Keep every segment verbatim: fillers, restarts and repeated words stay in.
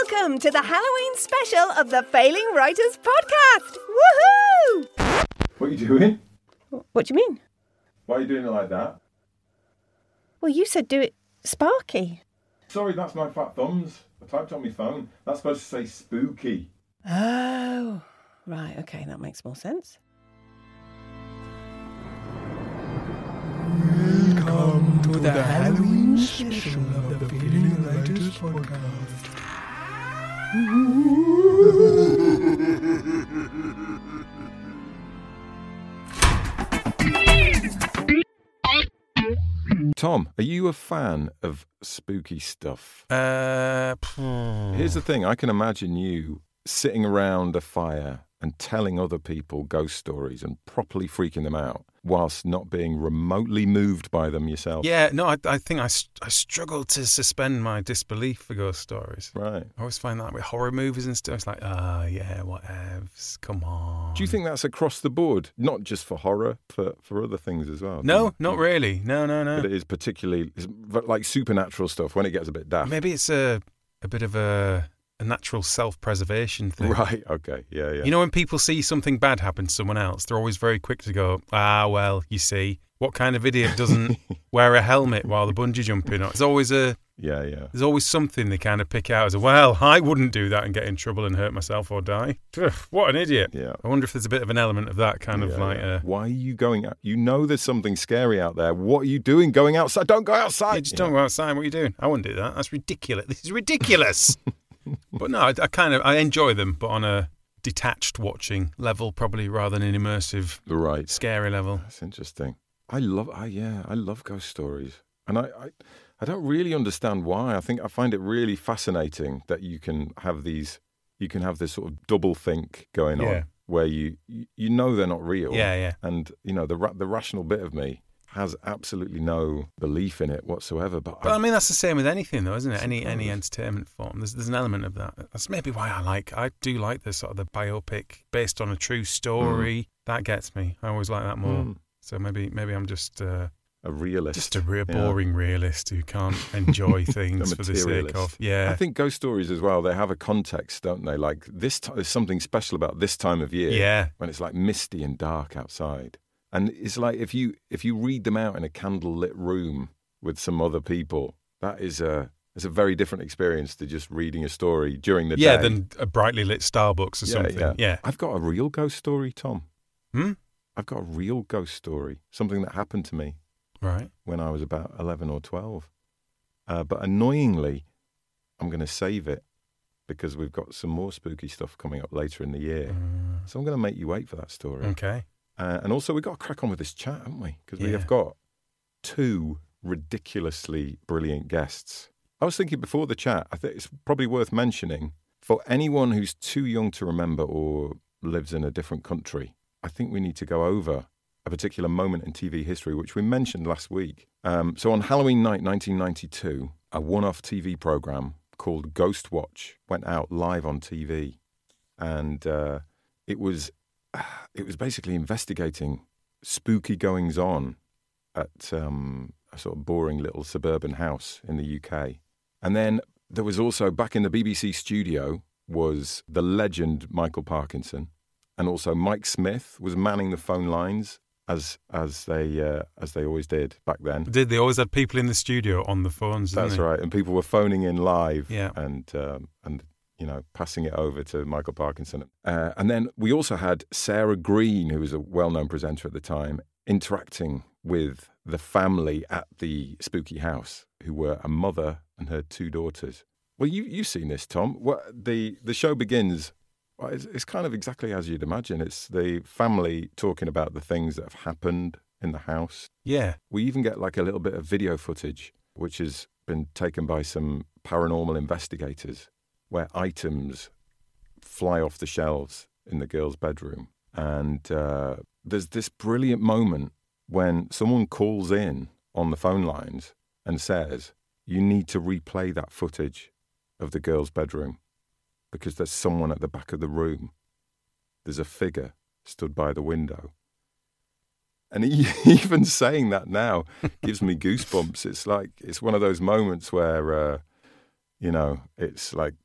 Welcome to the Halloween special of the Failing Writers podcast. Woohoo! What are you doing? What do you mean? Why are you doing it like that? Well, you said do it sparky. Sorry, that's my fat thumbs. I typed on my phone. That's supposed to say spooky. Oh, right. Okay, that makes more sense. Welcome to the Halloween special of the Failing Writers podcast. Tom, are you a fan of spooky stuff? Uh, Here's the thing. I can imagine you sitting around a fire and telling other people ghost stories and properly freaking them out whilst not being remotely moved by them yourself. Yeah, no, I, I think I, I struggle to suspend my disbelief for ghost stories. Right. I always find that with horror movies and stuff. It's like, ah, oh, yeah, whatevs, come on. Do you think that's across the board? Not just for horror, for, for other things as well? No, not really. No, no, no. But it is particularly, it's like supernatural stuff when it gets a bit daft. Maybe it's a, a bit of a... a natural self-preservation thing. Right, okay, yeah, yeah. You know, when people see something bad happen to someone else, they're always very quick to go, ah, well, you see, what kind of idiot doesn't wear a helmet while the bungee jumping? There's always a, yeah, yeah. There's always something they kind of pick out as, a, well, I wouldn't do that and get in trouble and hurt myself or die. Ugh, what an idiot. Yeah. I wonder if there's a bit of an element of that kind yeah, of like... Yeah. Uh, Why are you going out? You know there's something scary out there. What are you doing going outside? Don't go outside. Yeah, just yeah. don't go outside. What are you doing? I wouldn't do that. That's ridiculous. This is ridiculous. But no, I, I kind of I enjoy them, but on a detached watching level, probably rather than an immersive, right, scary level. That's interesting. I love, I yeah, I love ghost stories, and I, I, I don't really understand why. I think I find it really fascinating that you can have these, you can have this sort of double think going Yeah. on, where you, you you know they're not real. Yeah, yeah. And you know the ra- the rational bit of me has absolutely no belief in it whatsoever. But, But I, I mean, that's the same with anything, though, isn't it? Any any entertainment form. There's there's an element of that. That's maybe why I like. I do like the sort of the biopic based on a true story. Mm. That gets me. I always like that more. Mm. So maybe maybe I'm just uh, a realist, just a real boring yeah. realist who can't enjoy things for the sake of. Yeah, I think ghost stories as well. They have a context, don't they? Like this, t- there's something special about this time of year. Yeah, when it's like misty and dark outside. And it's like if you if you read them out in a candlelit room with some other people, that is a it's a very different experience to just reading a story during the yeah, day. Yeah, than a brightly lit Starbucks or yeah, something. Yeah. yeah, I've got a real ghost story, Tom. Hmm? I've got a real ghost story, something that happened to me right when I was about eleven or twelve. Uh, but annoyingly, I'm going to save it because we've got some more spooky stuff coming up later in the year. Uh, so I'm going to make you wait for that story. Okay. Uh, and also, we've got to crack on with this chat, haven't we? Because yeah. we have got two ridiculously brilliant guests. I was thinking before the chat, I think it's probably worth mentioning, for anyone who's too young to remember or lives in a different country, I think we need to go over a particular moment in T V history, which we mentioned last week. Um, so on Halloween night nineteen ninety-two, a one-off T V program called Ghost Watch went out live on T V. And uh, it was... It was basically investigating spooky goings-on at um, a sort of boring little suburban house in the U K. And then there was also, back in the B B C studio, was the legend Michael Parkinson. And also Mike Smith was manning the phone lines, as as they uh, as they always did back then. Did they always had people in the studio on the phones, didn't That's they? right. And people were phoning in live. Yeah. And um, and... you know, passing it over to Michael Parkinson. Uh, and then we also had Sarah Green, who was a well-known presenter at the time, interacting with the family at the spooky house, who were a mother and her two daughters. Well, you, you've seen this, Tom. What, the, the show begins, well, it's, it's kind of exactly as you'd imagine. It's the family talking about the things that have happened in the house. Yeah. We even get like a little bit of video footage, which has been taken by some paranormal investigators, where items fly off the shelves in the girl's bedroom. And uh, there's this brilliant moment when someone calls in on the phone lines and says, you need to replay that footage of the girl's bedroom because there's someone at the back of the room. There's a figure stood by the window. And he, even saying that now gives me goosebumps. It's like, it's one of those moments where... Uh, You know, it's like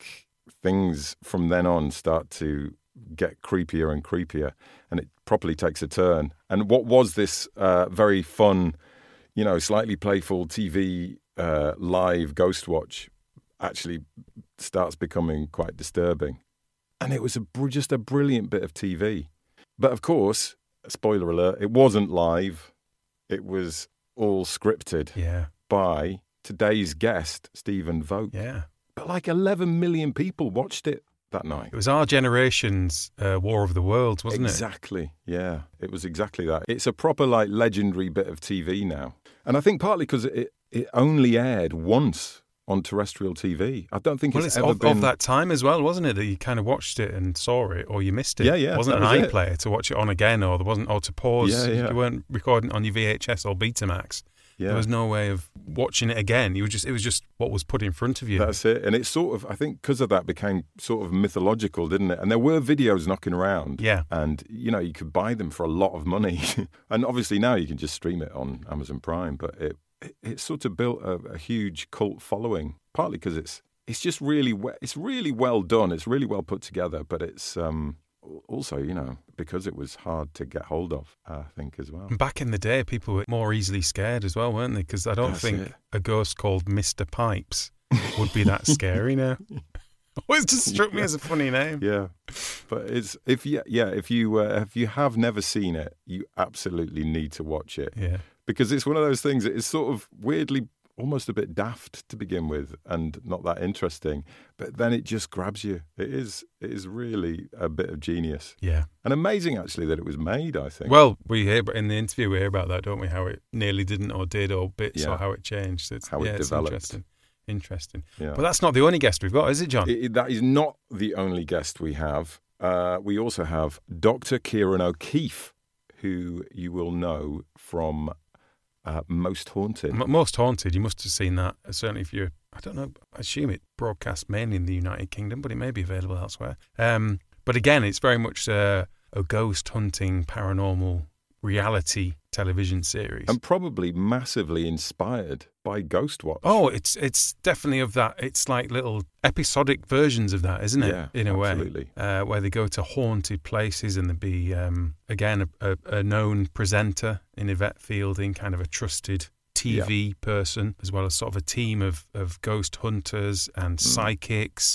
things from then on start to get creepier and creepier, and it properly takes a turn. And what was this uh, very fun, you know, slightly playful T V uh, live ghost watch actually starts becoming quite disturbing. And it was a, just a brilliant bit of T V. But of course, spoiler alert, it wasn't live. It was all scripted Yeah. by today's guest, Stephen Vogt. Yeah. But like eleven million people watched it that night. It was our generation's uh, War of the Worlds, wasn't Exactly, yeah. It was exactly that. It's a proper, like, legendary bit of T V now. And I think partly because it, it only aired once on terrestrial T V. I don't think it? Well, it's, it's ever of, been... of that time as well, wasn't it? That you kind of watched it and saw it, or you missed it. Yeah, yeah, It wasn't that an was it. iPlayer to watch it on again, or there wasn't, or to pause. Yeah, yeah. You weren't recording on your V H S or Betamax. Yeah. There was no way of watching it again. You were just, it was just what was put in front of you. That's it. And it sort of, I think because of that, became sort of mythological, didn't it? And there were videos knocking around. Yeah. And, you know, you could buy them for a lot of money. And obviously now you can just stream it on Amazon Prime. But it it, it sort of built a, a huge cult following, partly because it's it's just really, we- it's really well done. It's really well put together. But it's um, also, you know, because it was hard to get hold of, I think, as well. And back in the day, people were more easily scared as well, weren't they? Because I don't That's think it. a ghost called Mister Pipes would be that scary now. Always just struck me as a funny name. Yeah, but it's if you yeah if you uh, if you have never seen it, you absolutely need to watch it Yeah. because it's one of those things that is sort of weirdly almost a bit daft to begin with and not that interesting, but then it just grabs you. It is it is really a bit of genius Yeah. and amazing actually that it was made. I think. Well, we hear in the interview we hear about that, don't we? How it nearly didn't, or did, or bits, Yeah. or how it changed. It's, How it yeah, it's developed. Interesting. Interesting. Yeah. But that's not the only guest we've got, is it, John? It- it- that is not the only guest we have. Uh, we also have Doctor Kieran O'Keefe, who you will know from uh, Most Haunted. M- Most Haunted, you must have seen that. uh, Certainly, if you're, I don't know, I assume it broadcast mainly in the United Kingdom, but it may be available elsewhere. Um, but again, it's very much uh, a ghost hunting, paranormal reality television series. And probably massively inspired by Ghostwatch. Oh, it's it's definitely of that. It's like little episodic versions of that, isn't it? Yeah, in a absolutely. way, uh, where they go to haunted places and there be um, again a, a, a known presenter in Yvette Fielding, kind of a trusted T V person, as well as sort of a team of of ghost hunters and Mm. psychics,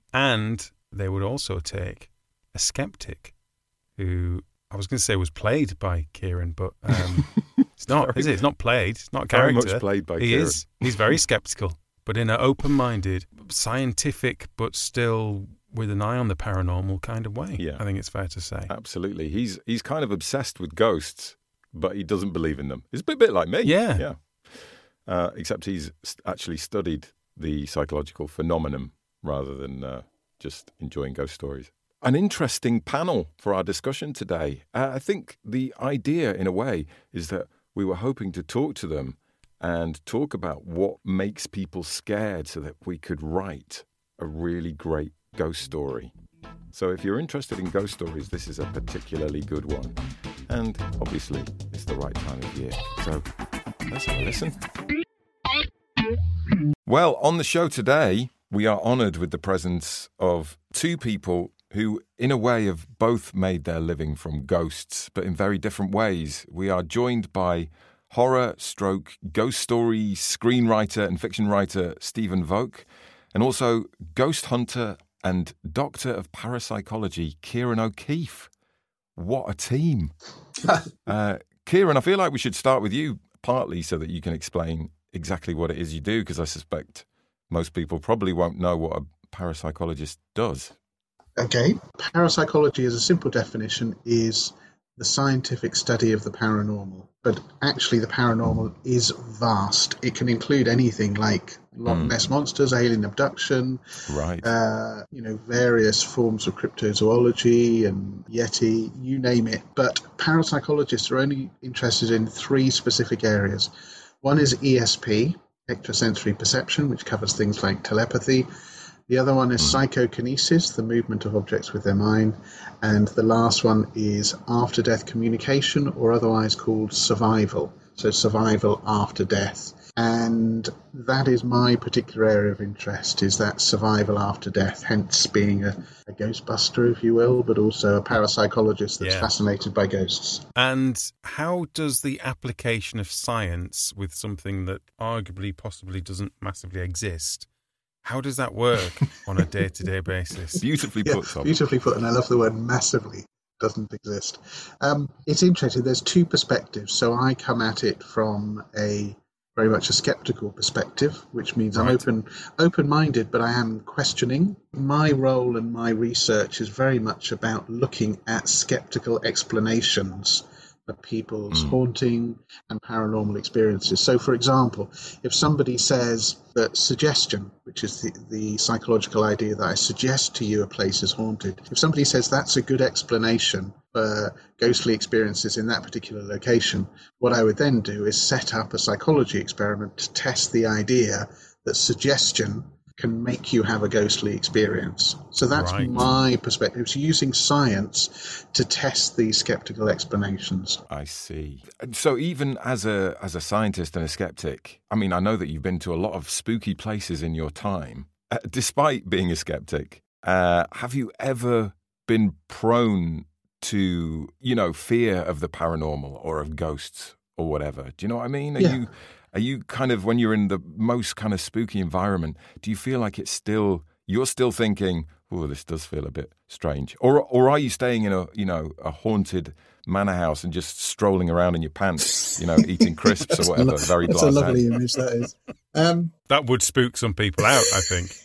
and they would also take a skeptic who I was going to say was played by Kieran, but um, it's not, Very- is it? It's not played. It's not a Very character. much played by he Kieran. is. He's very sceptical, but in an open-minded, scientific, but still with an eye on the paranormal kind of way. Yeah. I think it's fair to say. Absolutely. He's he's kind of obsessed with ghosts, but he doesn't believe in them. It's a bit, bit like me. Yeah. Yeah. Uh, except he's st- actually studied the psychological phenomenon rather than uh, just enjoying ghost stories. An interesting panel for our discussion today. Uh, I think the idea, in a way, is that we were hoping to talk to them and talk about what makes people scared so that we could write a really great ghost story. So if you're interested in ghost stories, this is a particularly good one. And obviously, it's the right time of year. So let's have a listen. Well, on the show today, we are honoured with the presence of two people who, in a way, have both made their living from ghosts, but in very different ways. We are joined by horror stroke ghost story screenwriter and fiction writer Stephen Vogt, and also ghost hunter and doctor of parapsychology Kieran O'Keefe. What a team. uh, Kieran, I feel like we should start with you, partly so that you can explain exactly what it is you do, because I suspect most people probably won't know what a parapsychologist does. Okay. Parapsychology, as a simple definition, is the scientific study of the paranormal. But actually, the paranormal is vast. It can include anything like Loch Mm. Ness monsters, alien abduction, Right. uh, you know, various forms of cryptozoology and Yeti, you name it. But parapsychologists are only interested in three specific areas. One is E S P, extrasensory perception, which covers things like telepathy. The other one is psychokinesis, the movement of objects with their mind. And the last one is after-death communication, or otherwise called survival. So survival after death. And that is my particular area of interest, is that survival after death, hence being a, a ghostbuster, if you will, but also a parapsychologist that's Yeah. fascinated by ghosts. And how does the application of science with something that arguably possibly doesn't massively exist, how does that work on a day-to-day basis? Beautifully Yeah, put, Tom. beautifully put, and I love the word massively. Doesn't exist. Um, it's interesting. There's two perspectives. So I come at it from a very much a skeptical perspective, which means I'm Right. open, open-minded, but I am questioning. My role and my research is very much about looking at skeptical explanations of people's Mm. haunting and paranormal experiences. So, for example, if somebody says that suggestion, which is the, the psychological idea that I suggest to you a place is haunted, if somebody says that's a good explanation for ghostly experiences in that particular location, what I would then do is set up a psychology experiment to test the idea that suggestion can make you have a ghostly experience. So that's Right. my perspective. It's using science to test these skeptical explanations. I see. So even as a as a scientist and a skeptic, I mean, I know that you've been to a lot of spooky places in your time. Uh, despite being a skeptic, uh, have you ever been prone to, you know, fear of the paranormal or of ghosts or whatever? Do you know what I mean? Are Yeah. you are you kind of, when you're in the most kind of spooky environment, do you feel like it's still, you're still thinking, oh, this does feel a bit strange? Or or are you staying in a, you know, a haunted manor house and just strolling around in your pants, you know, eating crisps or whatever, very That's a blasé? lovely image, that is. Um, That would spook some people out, I think.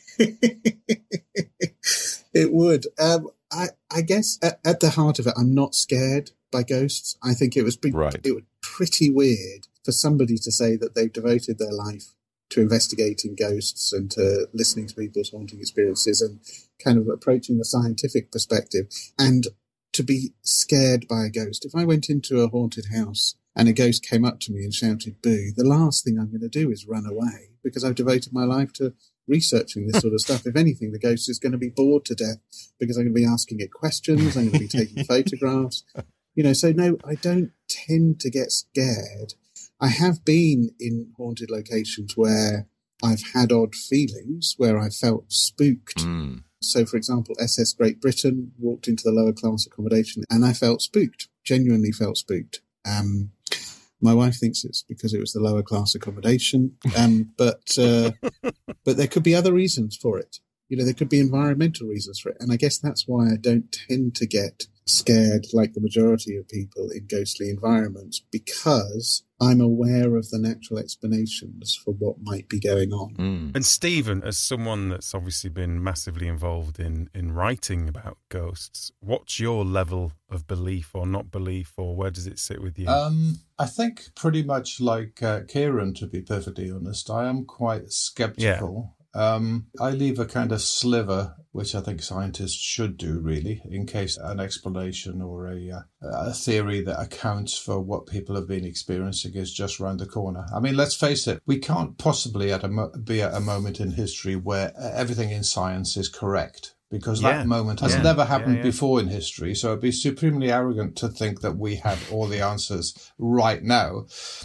it would. Um, I, I guess at, at the heart of it, I'm not scared by ghosts. I think it was be, Right. it was pretty weird for somebody to say that they've devoted their life to investigating ghosts and to listening to people's haunting experiences and kind of approaching the scientific perspective, and to be scared by a ghost. If I went into a haunted house and a ghost came up to me and shouted boo, the last thing I'm going to do is run away, because I've devoted my life to researching this sort of stuff. If anything, the ghost is going to be bored to death because I'm going to be asking it questions, I'm going to be taking photographs. You know, so no, I don't tend to get scared. I have been in haunted locations where I've had odd feelings, where I felt spooked. Mm. So, for example, S S Great Britain, walked into the lower class accommodation and I felt spooked, genuinely felt spooked. Um, my wife thinks it's because it was the lower class accommodation, um, but uh, but there could be other reasons for it. You know, there could be environmental reasons for it. And I guess that's why I don't tend to get scared like the majority of people in ghostly environments, because I'm aware of the natural explanations for what might be going on. Mm. And Stephen, as someone that's obviously been massively involved in, in writing about ghosts, what's your level of belief or not belief, or where does it sit with you? Um, I think pretty much like uh, Kieran, to be perfectly honest. I am quite skeptical. Um, I leave a kind of sliver, which I think scientists should do, really, in case an explanation or a, uh, a theory that accounts for what people have been experiencing is just round the corner. I mean, let's face it, we can't possibly at a mo- be at a moment in history where everything in science is correct, because Yeah. that moment has Yeah. never happened Yeah, yeah. before in history. So it'd be supremely arrogant to think that we have all the answers right now.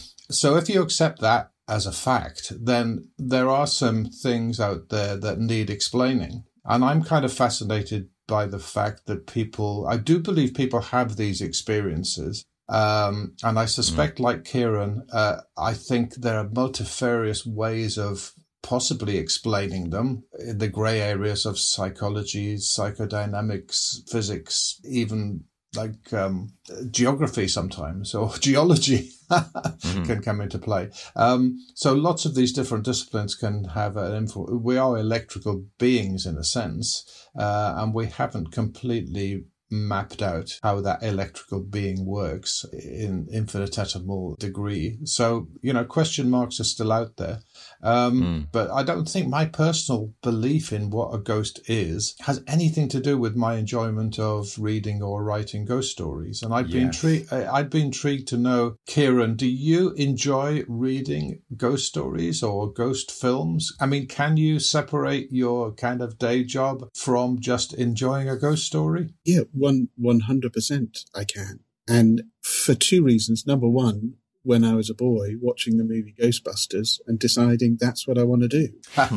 So if you accept that as a fact, then there are some things out there that need explaining. And I'm kind of fascinated by the fact that people, I do believe people have these experiences. Um, and I suspect, mm. like Kieran, uh, I think there are multifarious ways of possibly explaining them in the grey areas of psychology, psychodynamics, physics, even like um, geography sometimes, or geology mm-hmm. can come into play. Um, so lots of these different disciplines can have an influence. We are electrical beings in a sense, uh, and we haven't completely mapped out how that electrical being works in infinitesimal degree. So, you know, question marks are still out there. Um, mm. But I don't think my personal belief in what a ghost is has anything to do with my enjoyment of reading or writing ghost stories. And I'd, yes. be, intrigued, I'd be intrigued to know, Kieran, do you enjoy reading ghost stories or ghost films? I mean, can you separate your kind of day job from just enjoying a ghost story? Yeah, one, one hundred percent I can. And for two reasons. Number one, when I was a boy watching the movie Ghostbusters and deciding that's what I want to do.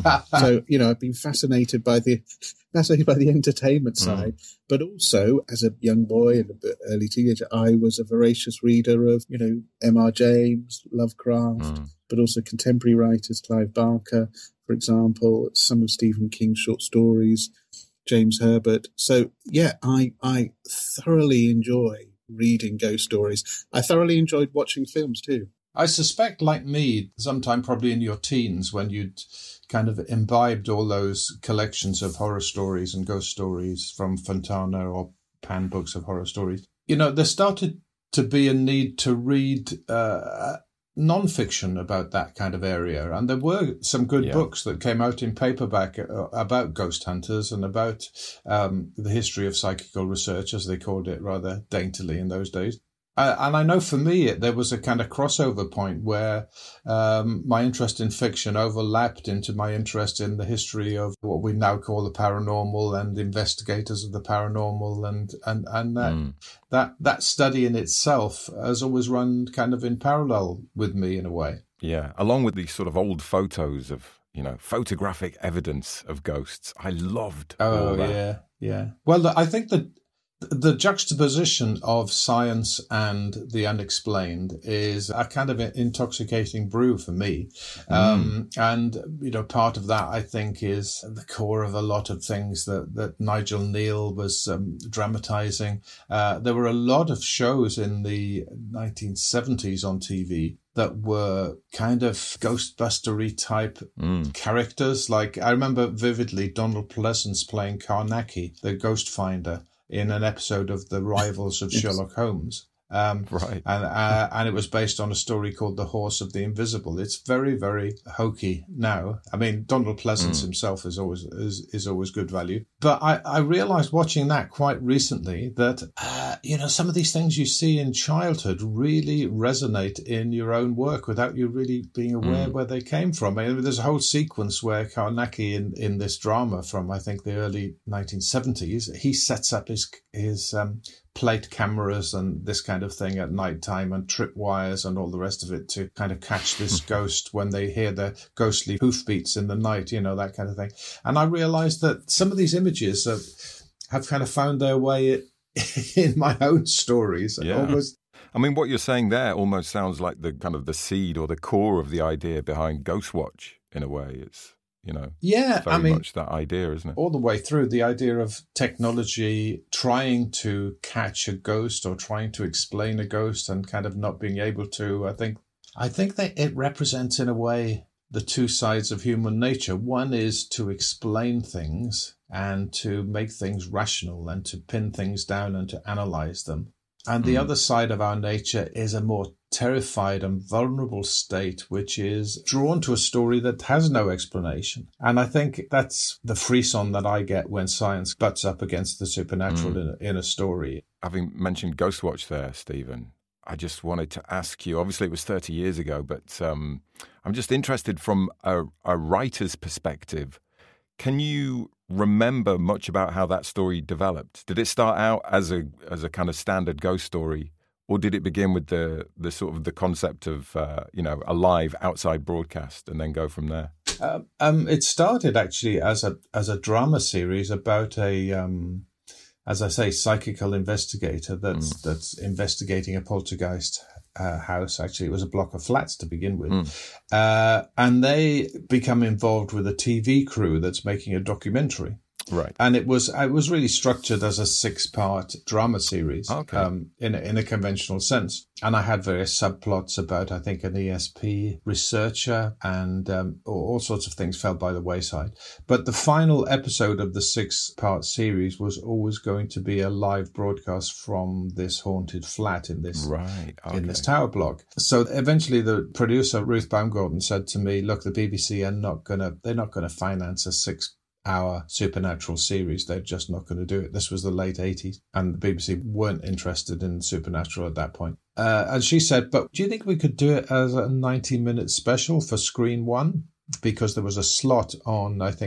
So, you know, I've been fascinated by the fascinated by the entertainment side, mm. but also as a young boy and a bit early teenager, I was a voracious reader of, you know, M R James, Lovecraft, mm. but also contemporary writers, Clive Barker, for example, some of Stephen King's short stories, James Herbert. So, yeah, I I thoroughly enjoy reading ghost stories. I thoroughly enjoyed watching films too. I suspect, like me, sometime probably in your teens, when you'd kind of imbibed all those collections of horror stories and ghost stories from Fontana or Pan books of horror stories, you know, there started to be a need to read uh, non-fiction about that kind of area. And there were some good yeah. books that came out in paperback about ghost hunters and about um, the history of psychical research, as they called it rather daintily in those days. Uh, and I know for me, it, there was a kind of crossover point where um, my interest in fiction overlapped into my interest in the history of what we now call the paranormal and investigators of the paranormal. And, and, and that, mm. that, that study in itself has always run kind of in parallel with me in a way. Yeah, along with these sort of old photos of, you know, photographic evidence of ghosts. I loved oh, all that. yeah, yeah. Well, I think that the juxtaposition of science and the unexplained is a kind of intoxicating brew for me. Mm. Um, and, you know, part of that, I think, is the core of a lot of things that, that Nigel Neal was um, dramatizing. Uh, there were a lot of shows in the nineteen seventies on T V that were kind of Ghostbustery type mm. characters. Like, I remember vividly Donald Pleasance playing Carnacki, the ghost finder, in an episode of The Rivals of yes. Sherlock Holmes. Um, right. And uh, and it was based on a story called The Horse of the Invisible. It's very, very hokey now. I mean, Donald Pleasance mm. himself is always is, is always good value. But I, I realized watching that quite recently that, uh, you know, some of these things you see in childhood really resonate in your own work without you really being aware mm. where they came from. I mean, there's a whole sequence where Carnacki in, in this drama from, I think, the early nineteen seventies, he sets up his, his, um, plate cameras and this kind of thing at night time and tripwires and all the rest of it to kind of catch this ghost when they hear the ghostly hoofbeats in the night, you know, that kind of thing. And I realized that some of these images have, have kind of found their way in my own stories. Yeah. Almost. I mean, what you're saying there almost sounds like the kind of the seed or the core of the idea behind Ghostwatch in a way. It's, you know, yeah, it's very I mean, much that idea, isn't it? All the way through, the idea of technology trying to catch a ghost or trying to explain a ghost and kind of not being able to. I think, I think that it represents in a way the two sides of human nature. One is to explain things and to make things rational and to pin things down and to analyze them. And the mm. other side of our nature is a more terrified and vulnerable state, which is drawn to a story that has no explanation. And I think that's the frisson that I get when science butts up against the supernatural mm. in, a, in a story. Having mentioned Ghostwatch there, Stephen, I just wanted to ask you, obviously it was thirty years ago, but um, I'm just interested from a, a writer's perspective. Can you remember much about how that story developed? Did it start out as a as a kind of standard ghost story, or did it begin with the the sort of the concept of uh, you know, a live outside broadcast and then go from there? Um, um, it started actually as a as a drama series about a um, as I say, psychical investigator that's mm. that's investigating a poltergeist uh, house. Actually, it was a block of flats to begin with. Mm. Uh, and they become involved with a T V crew that's making a documentary. Right. And it was it was really structured as a six-part drama series, okay. um, in, a, in a conventional sense. And I had various subplots about, I think, an E S P researcher and um, all sorts of things fell by the wayside. But the final episode of the six-part series was always going to be a live broadcast from this haunted flat in this, right. okay. in this tower block. So eventually the producer, Ruth Baumgarten, said to me, look, the B B C are not going to, they're not going to finance a six our supernatural series. They're just not going to do it. This was the late eighties and the B B C weren't interested in supernatural at that point. Uh, and she said, but do you think we could do it as a ninety minute special for Screen One? Because there was a slot on, I think,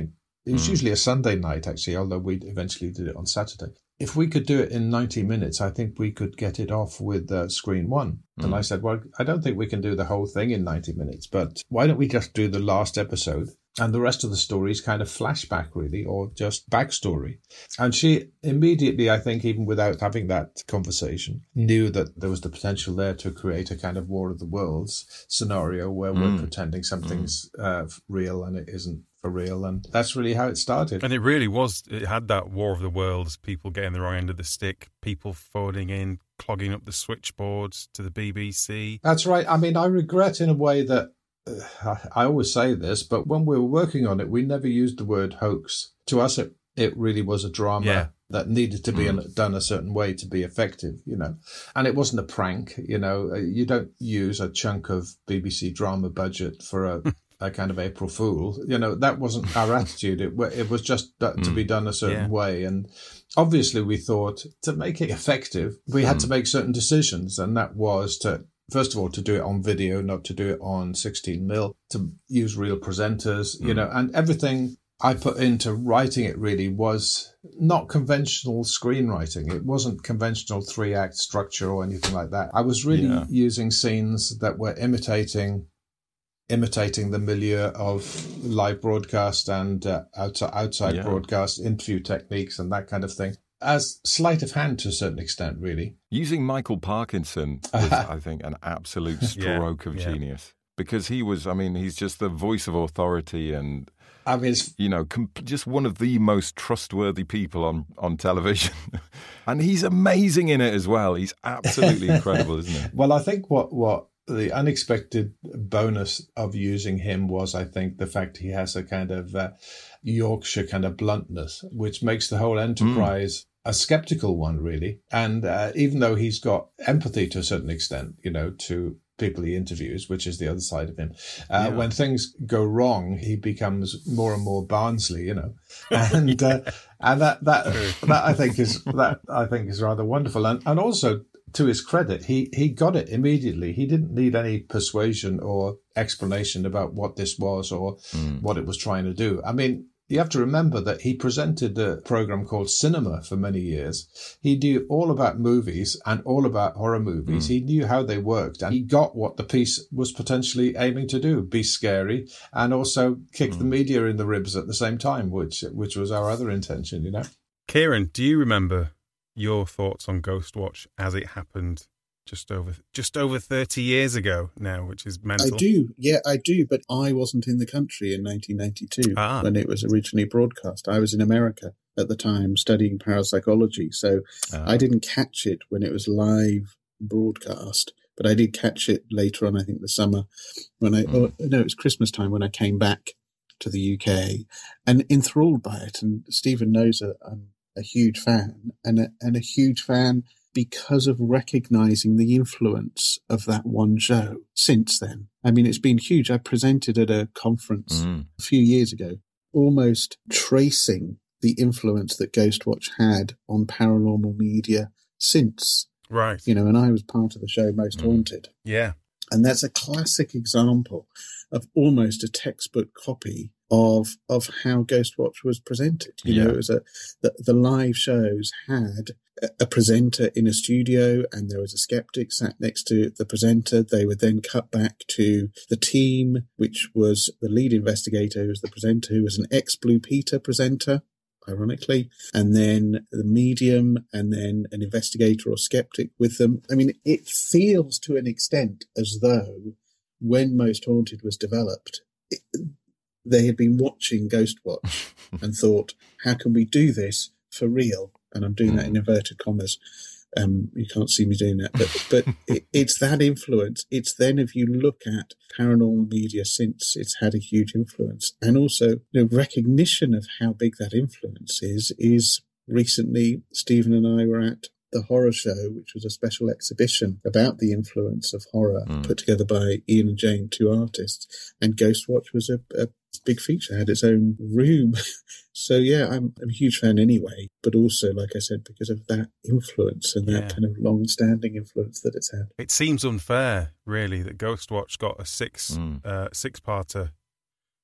It was Mm. usually a Sunday night, actually, although we eventually did it on Saturday. If we could do it in ninety minutes, I think we could get it off with uh, screen one. Mm. And I said, well, I don't think we can do the whole thing in ninety minutes, but why don't we just do the last episode? And the rest of the story is kind of flashback, really, or just backstory. And she immediately, I think, even without having that conversation, knew that there was the potential there to create a kind of War of the Worlds scenario where mm. we're pretending something's mm. uh, real and it isn't for real. And that's really how it started. And it really was, it had that War of the Worlds, people getting the wrong end of the stick, people phoning in, clogging up the switchboards to the B B C. That's right. I mean, I regret in a way that, uh, I always say this, but when we were working on it, we never used the word hoax. To us, it, it really was a drama yeah. that needed to be mm. done a certain way to be effective, you know. And it wasn't a prank, you know. You don't use a chunk of B B C drama budget for a... a kind of April Fool, you know, that wasn't our attitude. It, it was just to mm. be done a certain yeah. way. And obviously we thought to make it effective, we had mm. to make certain decisions. And that was to, first of all, to do it on video, not to do it on sixteen mil, to use real presenters, mm. you know, and everything I put into writing it really was not conventional screenwriting. It wasn't conventional three act structure or anything like that. I was really yeah. using scenes that were imitating imitating the milieu of live broadcast and uh, outside, outside yeah. broadcast, interview techniques and that kind of thing, as sleight of hand to a certain extent, really. Using Michael Parkinson was, I think, an absolute stroke yeah, of yeah. genius. Because he was, I mean, he's just the voice of authority and, I mean, it's, you know, comp- just one of the most trustworthy people on, on television. And he's amazing in it as well. He's absolutely incredible, isn't he? Well, I think what... what the unexpected bonus of using him was, I think, the fact he has a kind of uh, Yorkshire kind of bluntness, which makes the whole enterprise mm. a skeptical one, really. And uh, even though he's got empathy to a certain extent, you know, to people he interviews, which is the other side of him, uh, yeah. when things go wrong, he becomes more and more Barnsley, you know, and uh, and that that that I think is that I think is rather wonderful, and and also. To his credit, he, he got it immediately. He didn't need any persuasion or explanation about what this was or mm. what it was trying to do. I mean, you have to remember that he presented a program called Cinema for many years. He knew all about movies and all about horror movies. Mm. He knew how they worked, and he got what the piece was potentially aiming to do, be scary and also kick mm. the media in the ribs at the same time, which which was our other intention, you know. Kieran, do you remember your thoughts on Ghostwatch as it happened just over just over thirty years ago now, which is mental? I do, yeah, I do, but I wasn't in the country in nineteen ninety-two ah. when it was originally broadcast. I was in America at the time studying parapsychology, so ah. I didn't catch it when it was live broadcast, but I did catch it later on, I think the summer, when I, mm. oh, no, it was Christmas time when I came back to the U K and enthralled by it. And Stephen knows that I'm a huge fan, and a, and a huge fan because of recognizing the influence of that one show since then. I mean, it's been huge. I presented at a conference mm. a few years ago, almost tracing the influence that Ghostwatch had on paranormal media since. Right. You know, and I was part of the show Most mm. Haunted. Yeah. And that's a classic example of almost a textbook copy of of how Ghostwatch was presented. You yeah. know, it was a the, the live shows had a, a presenter in a studio, and there was a skeptic sat next to the presenter. They would then cut back to the team, which was the lead investigator, who was the presenter, who was an ex-Blue Peter presenter, ironically, and then the medium, and then an investigator or skeptic with them. I mean, it feels to an extent as though when Most Haunted was developed, it, they had been watching Ghostwatch and thought, how can we do this for real? And I'm doing that in inverted commas. Um, you can't see me doing that, but, but it, it's that influence. It's then, if you look at paranormal media since, it's had a huge influence. And also, the recognition of how big that influence is, is recently Stephen and I were at the Horror Show, which was a special exhibition about the influence of horror mm. put together by Ian and Jane, two artists. And Ghostwatch was a, a big feature, had its own room. So, yeah, I'm, I'm a huge fan anyway, but also, like I said, because of that influence and that yeah. kind of long-standing influence that it's had. It seems unfair, really, that Ghostwatch got a six, mm. uh, six-parter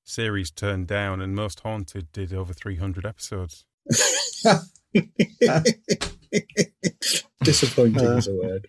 series turned down, and Most Haunted did over three hundred episodes. Disappointing uh, is a word.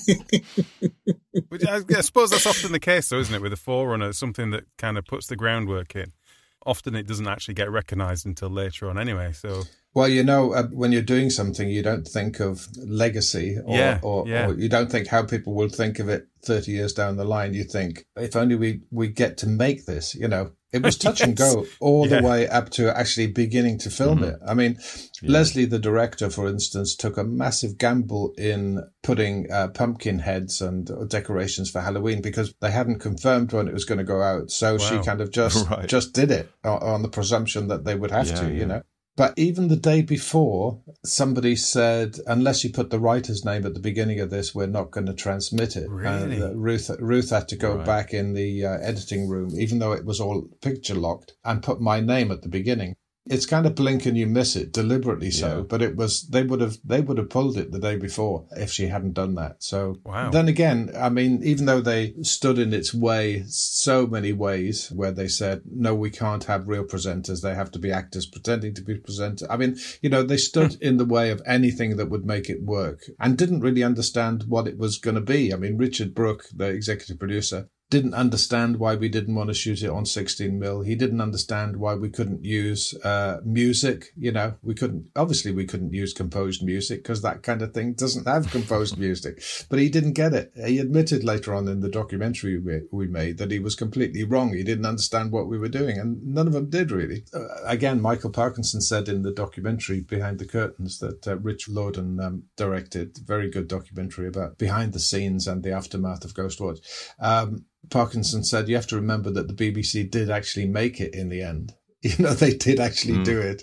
Which I, I suppose that's often the case, though, isn't it? With a Forerunner, something that kind of puts the groundwork in. Often it doesn't actually get recognised until later on anyway, so... Well, you know, uh, when you're doing something, you don't think of legacy or, yeah, or, yeah. or you don't think how people will think of it thirty years down the line. You think, if only we, we get to make this, you know. It was touch yes. and go all yeah. the way up to actually beginning to film mm-hmm. it. I mean, yeah. Leslie, the director, for instance, took a massive gamble in putting uh, pumpkin heads and decorations for Halloween because they hadn't confirmed when it was going to go out. So wow. she kind of just right. just did it on the presumption that they would have yeah, to, yeah. you know. But even the day before, somebody said, unless you put the writer's name at the beginning of this, we're not going to transmit it. Really? And uh, Ruth, Ruth had to go right. back in the uh, editing room, even though it was all picture locked, and put my name at the beginning. It's kind of blink and you miss it, deliberately so. Yeah. But it was they would have they would have pulled it the day before if she hadn't done that. So wow. Then again, I mean, even though they stood in its way so many ways, where they said no, we can't have real presenters; they have to be actors pretending to be presenters. I mean, you know, they stood in the way of anything that would make it work, and didn't really understand what it was going to be. I mean, Richard Brooke, the executive producer, didn't understand why we didn't want to shoot it on sixteen mil. He didn't understand why we couldn't use uh, music. You know, we couldn't, obviously we couldn't use composed music because that kind of thing doesn't have composed music. But he didn't get it. He admitted later on in the documentary we, we made that he was completely wrong. He didn't understand what we were doing, and none of them did really. Uh, again, Michael Parkinson said in the documentary Behind the Curtains that uh, Rich Lorden um, directed, very good documentary about behind the scenes and the aftermath of Ghostwatch. Um, Parkinson said, you have to remember that the B B C did actually make it in the end. You know, they did actually mm. do it.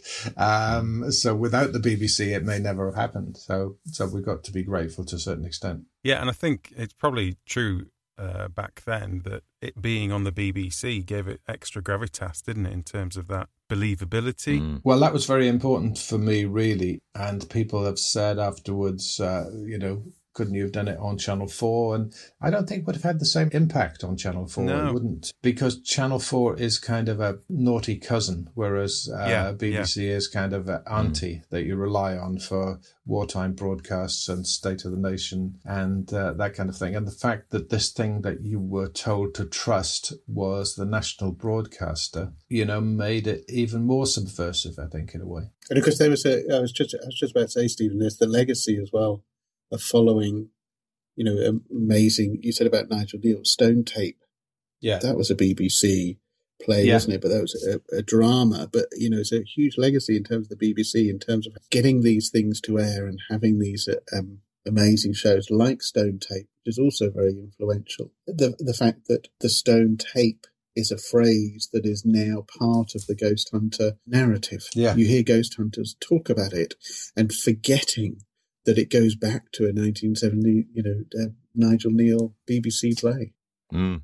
Um, so without the B B C, it may never have happened. So, so we've got to be grateful to a certain extent. Yeah, and I think it's probably true uh, back then that it being on the B B C gave it extra gravitas, didn't it, in terms of that believability? Mm. Well, that was very important for me, really. And people have said afterwards, uh, you know, couldn't you have done it on Channel four? And I don't think it would have had the same impact on Channel four. No. It wouldn't, because Channel four is kind of a naughty cousin, whereas uh, yeah, B B C yeah. is kind of an auntie mm. that you rely on for wartime broadcasts and State of the Nation and uh, that kind of thing. And the fact that this thing that you were told to trust was the national broadcaster, you know, made it even more subversive, I think, in a way. And of course, there was a, I was just, I was just about to say, Stephen, there's the legacy as well of following, you know, amazing, you said about Nigel Neal, Stone Tape. Yeah. That was a B B C play, yeah. wasn't it? But that was a, a drama. But, you know, it's a huge legacy in terms of the B B C, in terms of getting these things to air and having these um, amazing shows like Stone Tape, which is also very influential. The, the fact that the Stone Tape is a phrase that is now part of the Ghost Hunter narrative. Yeah. You hear ghost hunters talk about it and forgetting that it goes back to a nineteen seventy, you know, uh, Nigel Neal B B C play. Mm.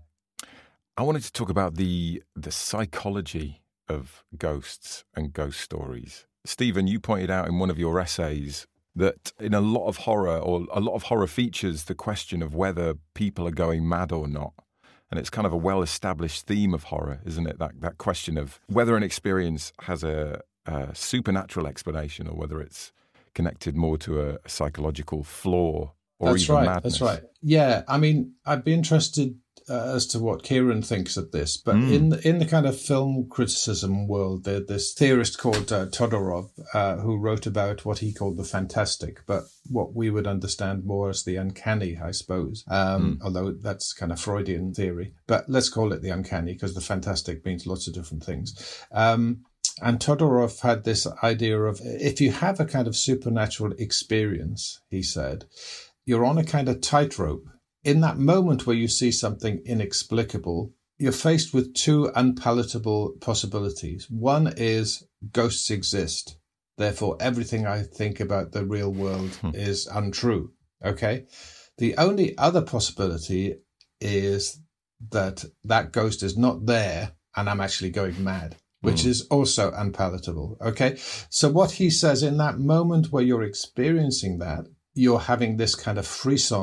I wanted to talk about the the psychology of ghosts and ghost stories. Stephen, you pointed out in one of your essays that in a lot of horror, or a lot of horror features the question of whether people are going mad or not. And it's kind of a well-established theme of horror, isn't it? That that question of whether an experience has a, a supernatural explanation or whether it's connected more to a, a psychological flaw or that's even right, madness. That's right. Yeah, I mean, I'd be interested uh, as to what Kieran thinks of this, but mm. in the, in the kind of film criticism world, there's this theorist called uh, Todorov uh, who wrote about what he called the fantastic, but what we would understand more as the uncanny, I suppose, um, mm. although that's kind of Freudian theory. But let's call it the uncanny because the fantastic means lots of different things. Um, And Todorov had this idea of if you have a kind of supernatural experience, he said, you're on a kind of tightrope. In that moment where you see something inexplicable, you're faced with two unpalatable possibilities. One is ghosts exist. Therefore, everything I think about the real world hmm. is untrue. Okay. The only other possibility is that that ghost is not there and I'm actually going mad, which mm. is also unpalatable. Okay. So what he says, in that moment where you're experiencing that, you're having this kind of frisson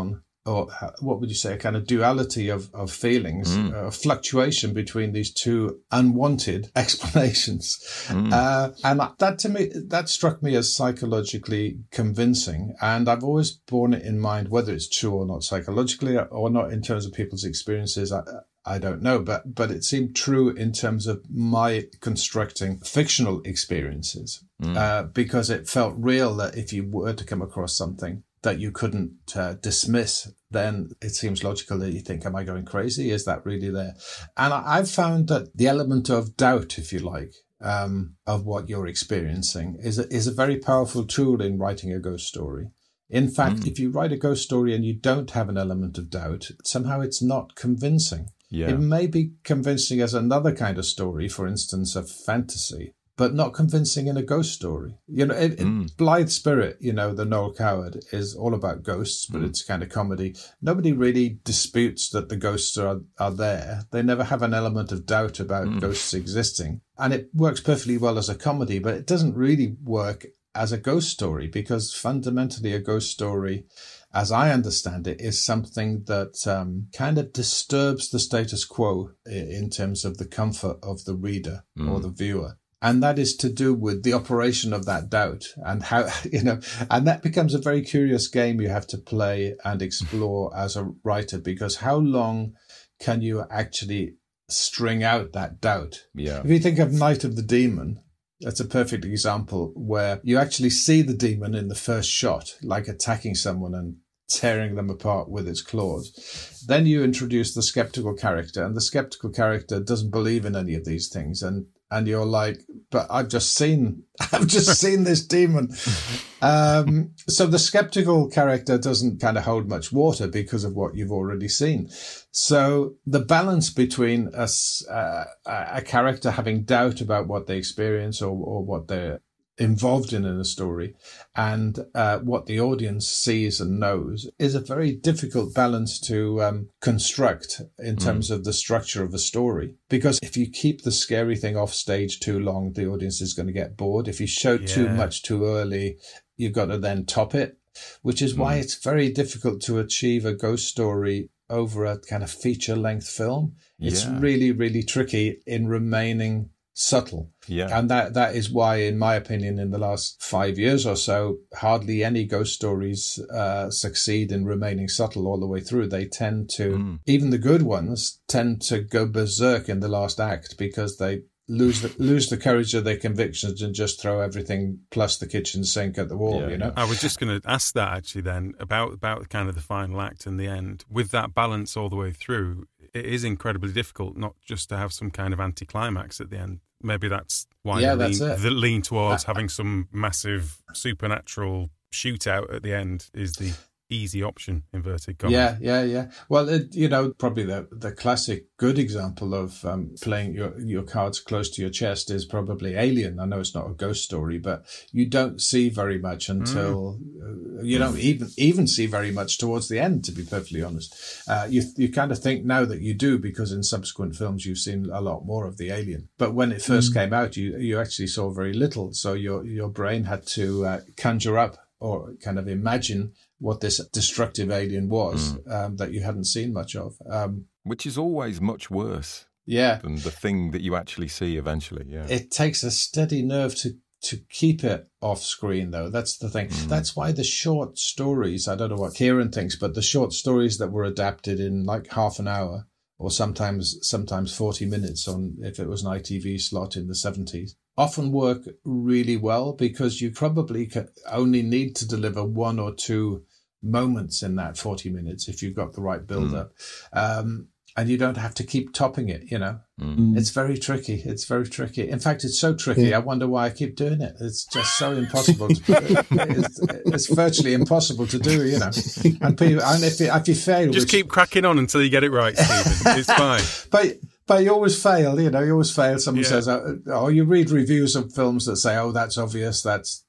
or what would you say, a kind of duality of, of feelings, mm. a fluctuation between these two unwanted explanations. Mm. Uh, and that to me, that struck me as psychologically convincing. And I've always borne it in mind, whether it's true or not psychologically or not in terms of people's experiences. I, I don't know, but, but it seemed true in terms of my constructing fictional experiences, mm. uh, because it felt real that if you were to come across something that you couldn't uh, dismiss, then it seems logical that you think, am I going crazy? Is that really there? And I, I've found that the element of doubt, if you like, um, of what you're experiencing is a, is a very powerful tool in writing a ghost story. In fact, mm. if you write a ghost story and you don't have an element of doubt, somehow it's not convincing. Yeah. It may be convincing as another kind of story, for instance, a fantasy, but not convincing in a ghost story. You know, it, mm. it, Blithe Spirit, you know, the Noel Coward, is all about ghosts, but mm. it's kind of comedy. Nobody really disputes that the ghosts are, are there. They never have an element of doubt about mm. ghosts existing. And it works perfectly well as a comedy, but it doesn't really work as a ghost story, because fundamentally a ghost story, as I understand it, is something that um, kind of disturbs the status quo in terms of the comfort of the reader mm. or the viewer. And that is to do with the operation of that doubt and how, you know, and that becomes a very curious game you have to play and explore as a writer, because how long can you actually string out that doubt? Yeah. If you think of Night of the Demon, that's a perfect example where you actually see the demon in the first shot, like attacking someone and tearing them apart with its claws. Then you introduce the skeptical character, and the skeptical character doesn't believe in any of these things. And, and you're like, but I've just seen, I've just seen this demon. Um, so the skeptical character doesn't kind of hold much water because of what you've already seen. So the balance between us, uh, a character having doubt about what they experience or, or what they're involved in in a story and uh, what the audience sees and knows is a very difficult balance to um, construct in terms mm. of the structure of a story. Because if you keep the scary thing off stage too long, the audience is going to get bored. If you show yeah. too much too early, you've got to then top it, which is mm. why it's very difficult to achieve a ghost story over a kind of feature-length film. It's yeah. really, really tricky in remaining subtle. Yeah. And that, that is why, in my opinion, in the last five years or so, hardly any ghost stories uh, succeed in remaining subtle all the way through. They tend to, mm. even the good ones, tend to go berserk in the last act because they lose the, lose the courage of their convictions and just throw everything plus the kitchen sink at the wall, yeah, you know? I was just going to ask that actually then about, about kind of the final act and the end. With that balance all the way through, it is incredibly difficult not just to have some kind of anticlimax at the end. Maybe that's why yeah, they, that's lean, it. they lean towards uh, having some massive supernatural shootout at the end is the easy option, inverted commas. Yeah, yeah, yeah. Well, it, you know, probably the the classic good example of um, playing your, your cards close to your chest is probably Alien. I know it's not a ghost story, but you don't see very much until mm. uh, you don't even even see very much towards the end. To be perfectly honest, uh, you you kind of think now that you do because in subsequent films you've seen a lot more of the alien. But when it first mm. came out, you you actually saw very little. So your your brain had to uh, conjure up or kind of imagine what this destructive alien was mm. um, that you hadn't seen much of. Um, Which is always much worse yeah. than the thing that you actually see eventually. Yeah, it takes a steady nerve to, to keep it off screen, though. That's the thing. Mm. That's why the short stories, I don't know what Kieran thinks, but the short stories that were adapted in like half an hour or sometimes sometimes forty minutes on, if it was an I T V slot in the seventies, often work really well because you probably only need to deliver one or two moments in that forty minutes if you've got the right build-up. Mm. Um, and you don't have to keep topping it, you know. Mm. It's very tricky. It's very tricky. In fact, it's so tricky, yeah. I wonder why I keep doing it. It's just so impossible. To, it's, it's virtually impossible to do, you know. And, people, and if, you, if you fail... Just which, keep cracking on until you get it right, Stephen. It's fine. But... But you always fail, you know, you always fail. Someone yeah. says, oh, oh, you read reviews of films that say, oh, that's obvious. That's,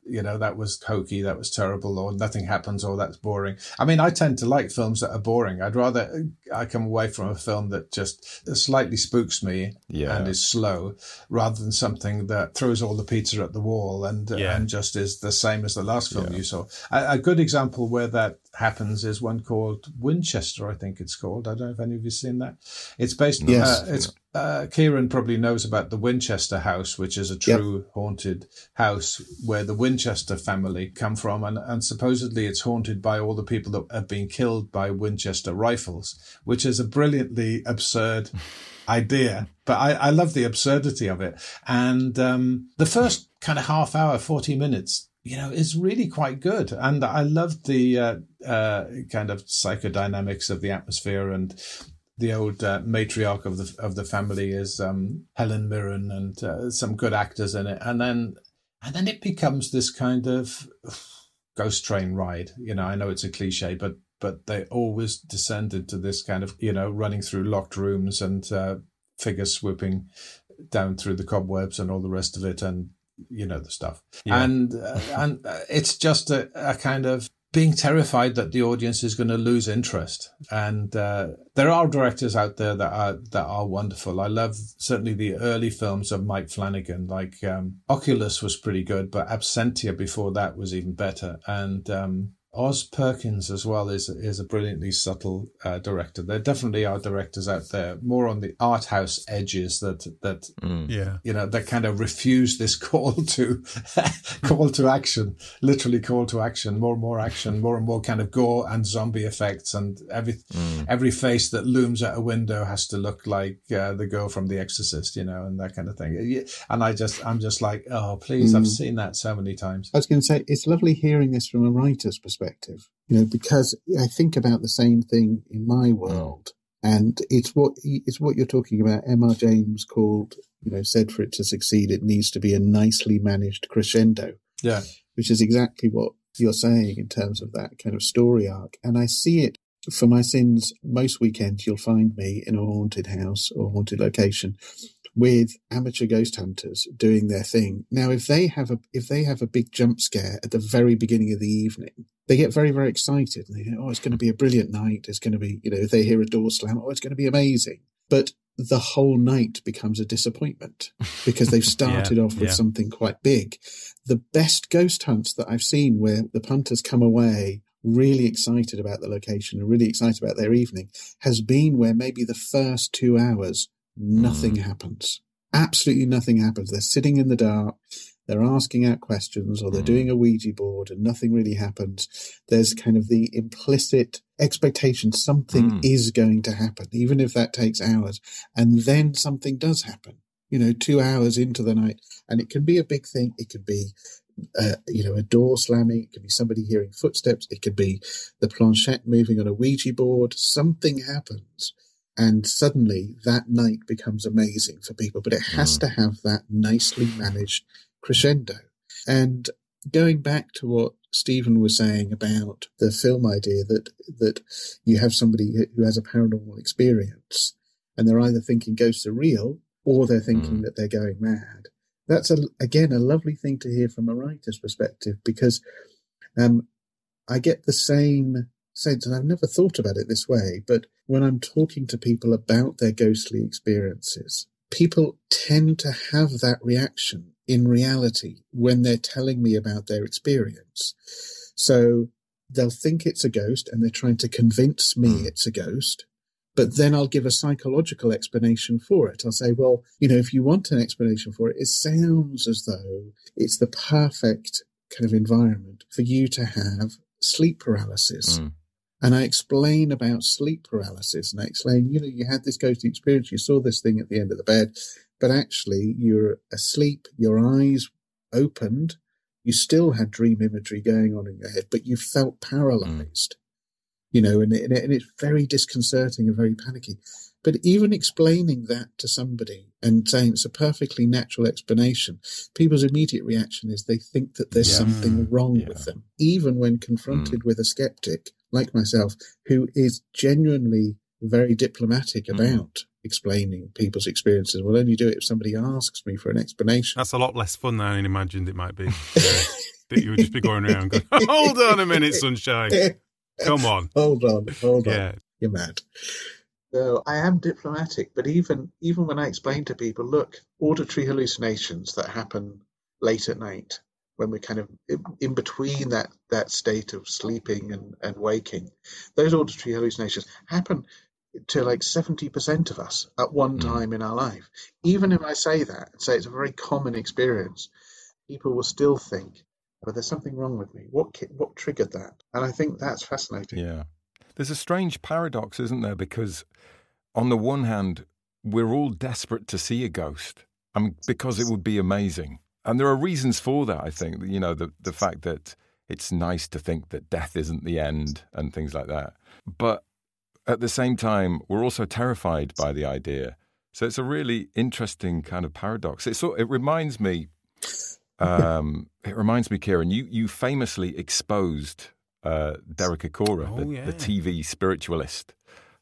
you know, that was hokey, that was terrible, or nothing happens, or that's boring. I mean, I tend to like films that are boring. I'd rather I come away from a film that just slightly spooks me Yeah. and is slow, rather than something that throws all the pizza at the wall and Yeah. and just is the same as the last film Yeah. you saw. A, a good example where that happens is one called Winchester, I think it's called. I don't know if any of you've seen that. It's based. Yes. Uh, it's uh, Kieran probably knows about the Winchester house, which is a true yep. haunted house where the Winchester family come from, and, and supposedly it's haunted by all the people that have been killed by Winchester rifles, which is a brilliantly absurd idea. But I, I love the absurdity of it. And um, the first kind of half hour, forty minutes, you know, is really quite good. And I loved the uh, uh, kind of psychodynamics of the atmosphere, and the old uh, matriarch of the of the family is um, Helen Mirren, and uh, some good actors in it. And then and then it becomes this kind of ghost train ride. You know, I know it's a cliche, but but they always descend into this kind of, you know, running through locked rooms and uh, figures swooping down through the cobwebs and all the rest of it, and you know the stuff. Yeah. And uh, and uh, it's just a, a kind of being terrified that the audience is going to lose interest. And uh, there are directors out there that are that are wonderful. I love certainly the early films of Mike Flanagan, like um, Oculus was pretty good, but Absentia before that was even better. And um, Oz Perkins as well is is a brilliantly subtle uh, director. There definitely are directors out there more on the art house edges that that mm. yeah you know that kind of refuse this call to call to action, literally call to action, more and more action, more and more kind of gore and zombie effects, and every mm. every face that looms at a window has to look like uh, the girl from The Exorcist, you know, and that kind of thing. And I just I'm just like, oh please, mm. I've seen that so many times. I was going to say, it's lovely hearing this from a writer's perspective. Perspective, you know, because I think about the same thing in my world, and it's what it's what you're talking about. M R James called, you know, said for it to succeed, it needs to be a nicely managed crescendo. Yeah, which is exactly what you're saying in terms of that kind of story arc. And I see it for my sins. Most weekends, you'll find me in a haunted house or haunted location with amateur ghost hunters doing their thing. Now, if they have a if they have a big jump scare at the very beginning of the evening, they get very, very excited. And they go, oh, it's going to be a brilliant night. It's going to be, you know, if they hear a door slam, oh, it's going to be amazing. But the whole night becomes a disappointment because they've started yeah, off with yeah. something quite big. The best ghost hunts that I've seen where the punters come away really excited about the location and really excited about their evening has been where maybe the first two hours nothing mm. happens. Absolutely nothing happens. They're sitting in the dark. They're asking out questions, or they're mm. doing a Ouija board, and nothing really happens. There's kind of the implicit expectation something mm. is going to happen, even if that takes hours. And then something does happen, you know, two hours into the night. And it can be a big thing. It could be, uh, you know, a door slamming. It could be somebody hearing footsteps. It could be the planchette moving on a Ouija board. Something happens. And suddenly that night becomes amazing for people, but it has mm. to have that nicely managed crescendo. And going back to what Stephen was saying about the film idea that that you have somebody who has a paranormal experience and they're either thinking ghosts are real or they're thinking mm. that they're going mad. That's, a, again, a lovely thing to hear from a writer's perspective, because um, I get the same sense, and I've never thought about it this way, but when I'm talking to people about their ghostly experiences, people tend to have that reaction in reality when they're telling me about their experience. So they'll think it's a ghost and they're trying to convince me mm. it's a ghost, but then I'll give a psychological explanation for it. I'll say, well, you know, if you want an explanation for it, it sounds as though it's the perfect kind of environment for you to have sleep paralysis. Mm. And I explain about sleep paralysis, and I explain, you know, you had this ghostly experience, you saw this thing at the end of the bed, but actually you're asleep, your eyes opened, you still had dream imagery going on in your head, but you felt paralyzed, mm. you know, and, it, and it's very disconcerting and very panicky. But even explaining that to somebody and saying it's a perfectly natural explanation, people's immediate reaction is they think that there's yeah. something wrong yeah. with them, even when confronted mm. with a skeptic like myself, who is genuinely very diplomatic mm. about explaining people's experiences. Will only do it if somebody asks me for an explanation. That's a lot less fun than I imagined it might be. that you would just be going around going, hold on a minute, sunshine. Come on. Hold on, hold on. Yeah. You're mad. No, I am diplomatic, but even even when I explain to people, look, auditory hallucinations that happen late at night, when we're kind of in, in between that, that state of sleeping and, and waking, those auditory hallucinations happen to like seventy percent of us at one Mm. time in our life. Even if I say that, and say it's a very common experience, people will still think, but there's something wrong with me. What ki- what triggered that? And I think that's fascinating. Yeah. There's a strange paradox, isn't there? Because on the one hand, we're all desperate to see a ghost, I mean, because it would be amazing. And there are reasons for that, I think. You know, the, the fact that it's nice to think that death isn't the end and things like that. But at the same time, we're also terrified by the idea. So it's a really interesting kind of paradox. It sort, it reminds me, um, it reminds me, Kieran, you you famously exposed uh, Derek Acorah, Oh, the, yeah. the T V spiritualist,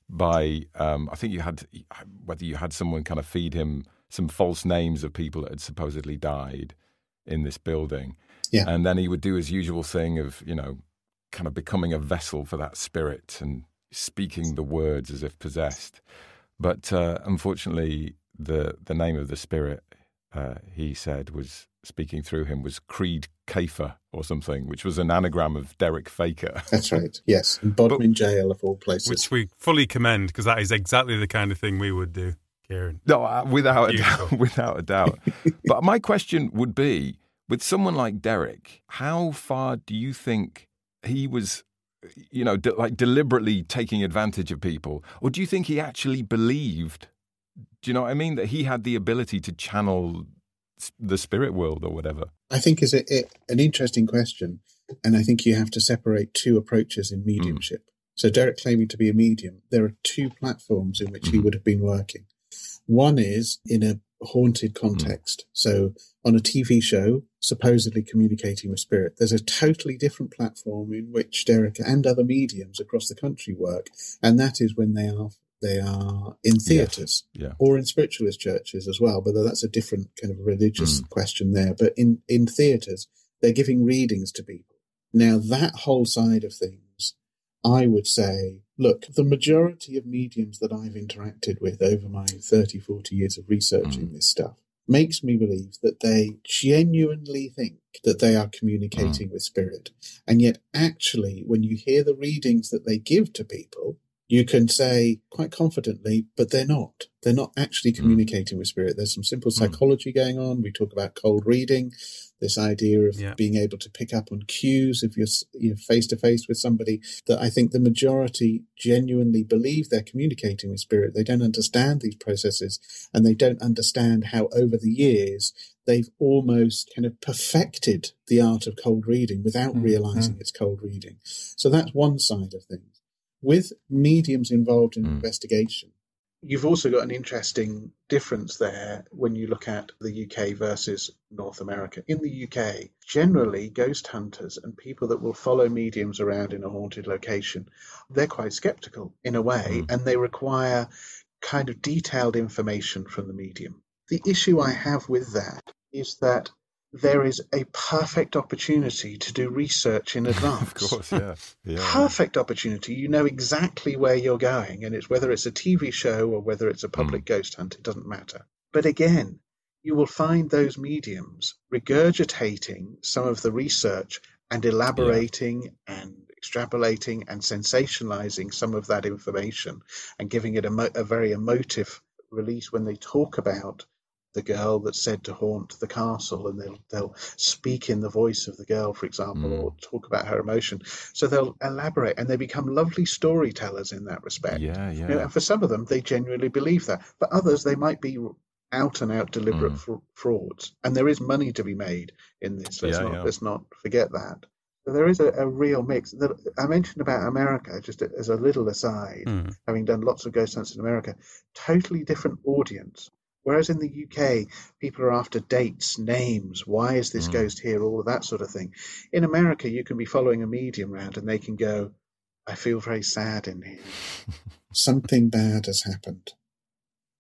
by um, I think you had whether you had someone kind of feed him some false names of people that had supposedly died in this building, Yeah. and then he would do his usual thing of you know, kind of becoming a vessel for that spirit and speaking the words as if possessed. But uh, unfortunately, the the name of the spirit, uh, he said, was speaking through him was Creed Kafer or something, which was an anagram of Derek Faker. That's right. Yes. And Bodmin Jail, of all places. Which we fully commend, because that is exactly the kind of thing we would do, Kieran. No, uh, without a Beautiful. doubt, without a doubt. But my question would be, with someone like Derek, how far do you think he was, you know, de- like deliberately taking advantage of people, or do you think he actually believed? Do you know what I mean? That he had the ability to channel s- the spirit world or whatever. I think is a, a, an interesting question, and I think you have to separate two approaches in mediumship. Mm. So Derek claiming to be a medium, there are two platforms in which mm. he would have been working. One is in a haunted context. Mm. So on a T V show, supposedly communicating with spirit. There's a totally different platform in which Derek and other mediums across the country work, and that is when they are they are in theatres yes. yeah. or in spiritualist churches as well, but that's a different kind of religious mm. question there. But in, in theatres, they're giving readings to people. Now, that whole side of things, I would say, look, the majority of mediums that I've interacted with over my thirty, forty years of researching mm. this stuff makes me believe that they genuinely think that they are communicating mm. with spirit. And yet, actually, when you hear the readings that they give to people, you can say quite confidently, but they're not. They're not actually communicating mm. with spirit. There's some simple psychology mm. going on. We talk about cold reading, this idea of yeah. being able to pick up on cues if you're, you're face-to-face with somebody, that I think the majority genuinely believe they're communicating with spirit. They don't understand these processes, and they don't understand how over the years they've almost kind of perfected the art of cold reading without mm. realizing mm. it's cold reading. So that's one side of things. With mediums involved in mm. investigation, you've also got an interesting difference there when you look at the U K versus North America. In the U K, generally, ghost hunters and people that will follow mediums around in a haunted location, they're quite skeptical in a way, mm. and they require kind of detailed information from the medium. The issue I have with that is that there is a perfect opportunity to do research in advance. Of course, yeah. yeah. Perfect opportunity. You know exactly where you're going, and it's whether it's a T V show or whether it's a public mm. ghost hunt, it doesn't matter. But again, you will find those mediums regurgitating some of the research and elaborating yeah. and extrapolating and sensationalizing some of that information and giving it a, mo- a very emotive release when they talk about the girl that's said to haunt the castle, and they'll they'll speak in the voice of the girl, for example, mm. or talk about her emotion. So they'll elaborate, and they become lovely storytellers in that respect. Yeah, yeah. You know, and for some of them, they genuinely believe that. For others, they might be out and out deliberate mm. fra- frauds, and there is money to be made in this. Let's yeah, not yeah. let's not forget that. So there is a, a real mix. That I mentioned about America, just as a little aside, mm. having done lots of ghost hunts in America, totally different audience. Whereas in the U K, people are after dates, names, why is this mm. ghost here, all of that sort of thing. In America, you can be following a medium around and they can go, I feel very sad in here. Something bad has happened.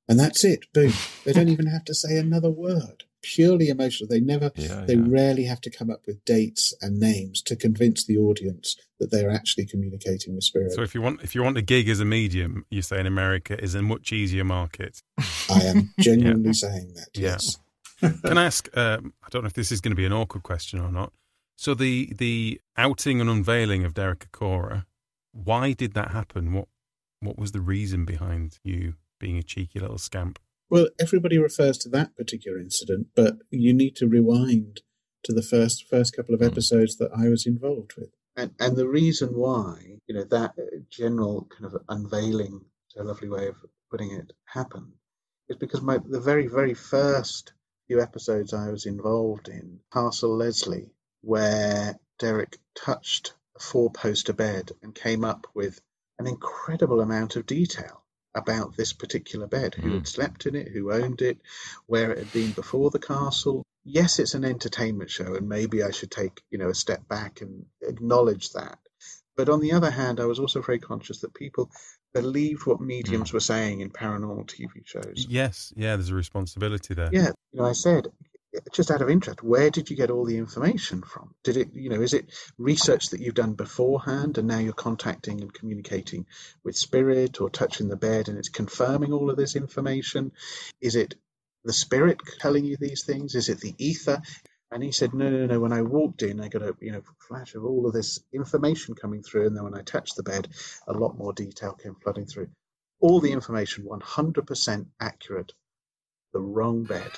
And that's it. Boom. They don't even have to say another word. Purely emotional. They never, Yeah, they yeah. rarely have to come up with dates and names to convince the audience that they're actually communicating with spirit. So if you want if you want a gig as a medium, you say in America is a much easier market. I am genuinely saying that, Yeah. yes. Can I ask, um, I don't know if this is going to be an awkward question or not. So the the outing and unveiling of Derek Acorah, why did that happen? What what was the reason behind you being a cheeky little scamp? Well, everybody refers to that particular incident, but you need to rewind to the first first couple of episodes that I was involved with. And, and the reason why, you know, that general kind of unveiling, is a lovely way of putting it, happened, is because my the very, very first few episodes I was involved in, Castle Leslie, where Derek touched a four-poster bed and came up with an incredible amount of detail about this particular bed, who had slept in it, who owned it, where it had been before the castle. Yes, it's an entertainment show, and maybe I should take, you know, a step back and acknowledge that. But on the other hand, I was also very conscious that people believed what mediums were saying in paranormal T V shows. Yes, yeah, there's a responsibility there. Yeah, you know, I said, just out of interest, where did you get all the information from? Did it, you know, is it research that you've done beforehand and now you're contacting and communicating with spirit or touching the bed and it's confirming all of this information? Is it the spirit telling you these things? Is it the ether? And he said, no, no, no. When I walked in, I got a, you know, flash of all of this information coming through. And then when I touched the bed, a lot more detail came flooding through. All the information, one hundred percent accurate. The wrong bed.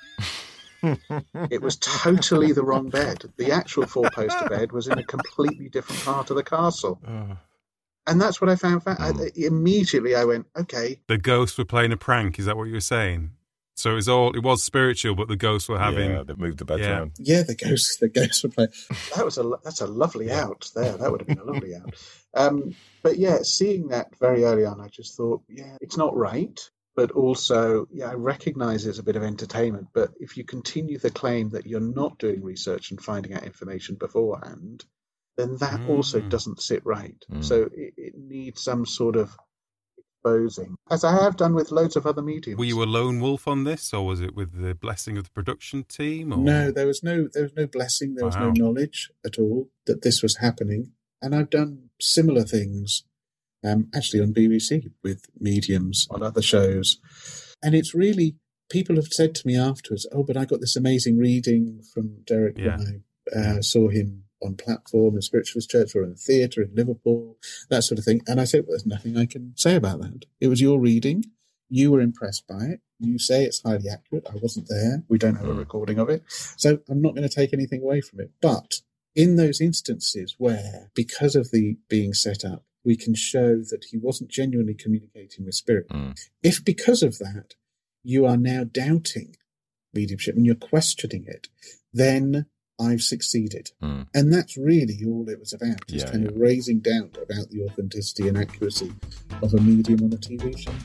It was totally the wrong bed. The actual four-poster bed was in a completely different part of the castle. Oh. And that's what I found. Fa- I, immediately I went, okay. The ghosts were playing a prank, is that what you were saying? So it was all, it was spiritual, but the ghosts were having... Yeah, they moved the bed Yeah. around. Yeah, the ghosts, the ghosts were playing. That was a lo- that's a lovely out there. That would have been a lovely out. Um, but yeah, seeing that very early on, I just thought, yeah, it's not right. But also, yeah, I recognise it's a bit of entertainment. But if you continue the claim that you're not doing research and finding out information beforehand, then that Mm. also doesn't sit right. Mm. So it, it needs some sort of exposing, as I have done with loads of other mediums. Were you a lone wolf on this, or was it with the blessing of the production team? Or? No, there was no there was no blessing, there was Wow. no knowledge at all that this was happening. And I've done similar things um, actually on B B C with mediums on other shows. And it's really, people have said to me afterwards, oh, but I got this amazing reading from Derek Yeah. when I uh, saw him on platform in Spiritualist Church or in a theatre in Liverpool, that sort of thing. And I said, well, there's nothing I can say about that. It was your reading. You were impressed by it. You say it's highly accurate. I wasn't there. We don't have a recording of it. So I'm not going to take anything away from it. But in those instances where, because of the being set up, we can show that he wasn't genuinely communicating with spirit. Mm. If because of that, you are now doubting mediumship and you're questioning it, then I've succeeded. Mm. And that's really all it was about, is Yeah, kind yeah. of raising doubt about the authenticity and accuracy of a medium on a T V show.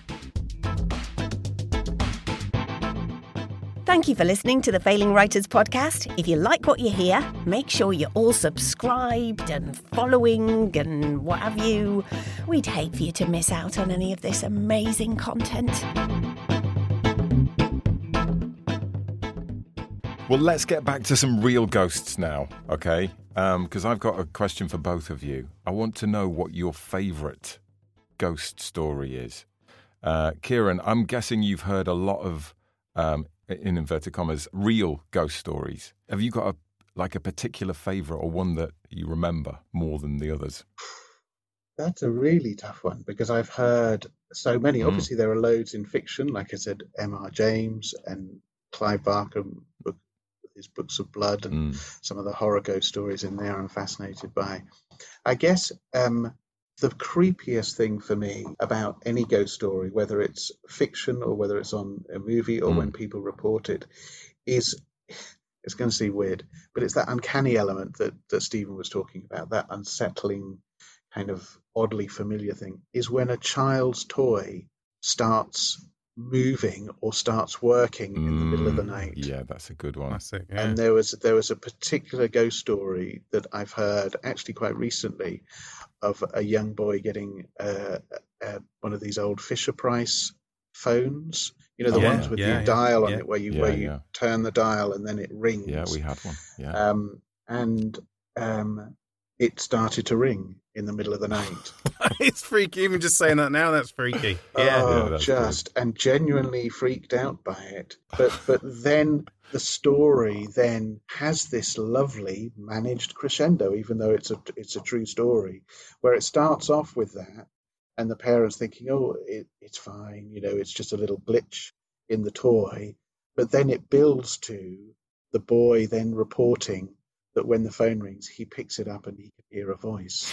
Thank you for listening to the Failing Writers podcast. If you like what you hear, make sure you're all subscribed and following and what have you. We'd hate for you to miss out on any of this amazing content. Well, let's get back to some real ghosts now, okay? Because I've got a question for both of you. I want to know what your favourite ghost story is. Uh, Kieran, I'm guessing you've heard a lot of, um, in inverted commas, real ghost stories. Have you got a like a particular favourite or one that you remember more than the others? That's a really tough one because I've heard so many. Mm. Obviously, there are loads in fiction, like I said, M R James and Clive Barker, book, his books of blood, and Mm. some of the horror ghost stories in there I'm fascinated by. I guess um, the creepiest thing for me about any ghost story, whether it's fiction or whether it's on a movie or Mm. when people report it, is, it's going to seem weird, but it's that uncanny element that, that Stephen was talking about, that unsettling kind of oddly familiar thing, is when a child's toy starts moving or starts working in the middle of the Mm. night. Yeah, that's a good one. Classic, yeah. And there was there was a particular ghost story that I've heard actually quite recently of a young boy getting uh, uh, one of these old Fisher Price phones. You know, the Yeah, ones with yeah, the yeah, dial on yeah. it, where you Yeah, where you yeah. turn the dial and then it rings. Yeah, we had one. Yeah. Um, and um, it started to ring in the middle of the night. It's freaky. Even just saying that now, that's freaky. Yeah. Oh, Yeah, that's just and genuinely freaked out by it. But but then the story then has this lovely managed crescendo, even though it's a it's a true story, where it starts off with that, and the parents thinking, oh, it, it's fine, you know, it's just a little glitch in the toy. But then it builds to the boy then reporting that when the phone rings, he picks it up and he can hear a voice,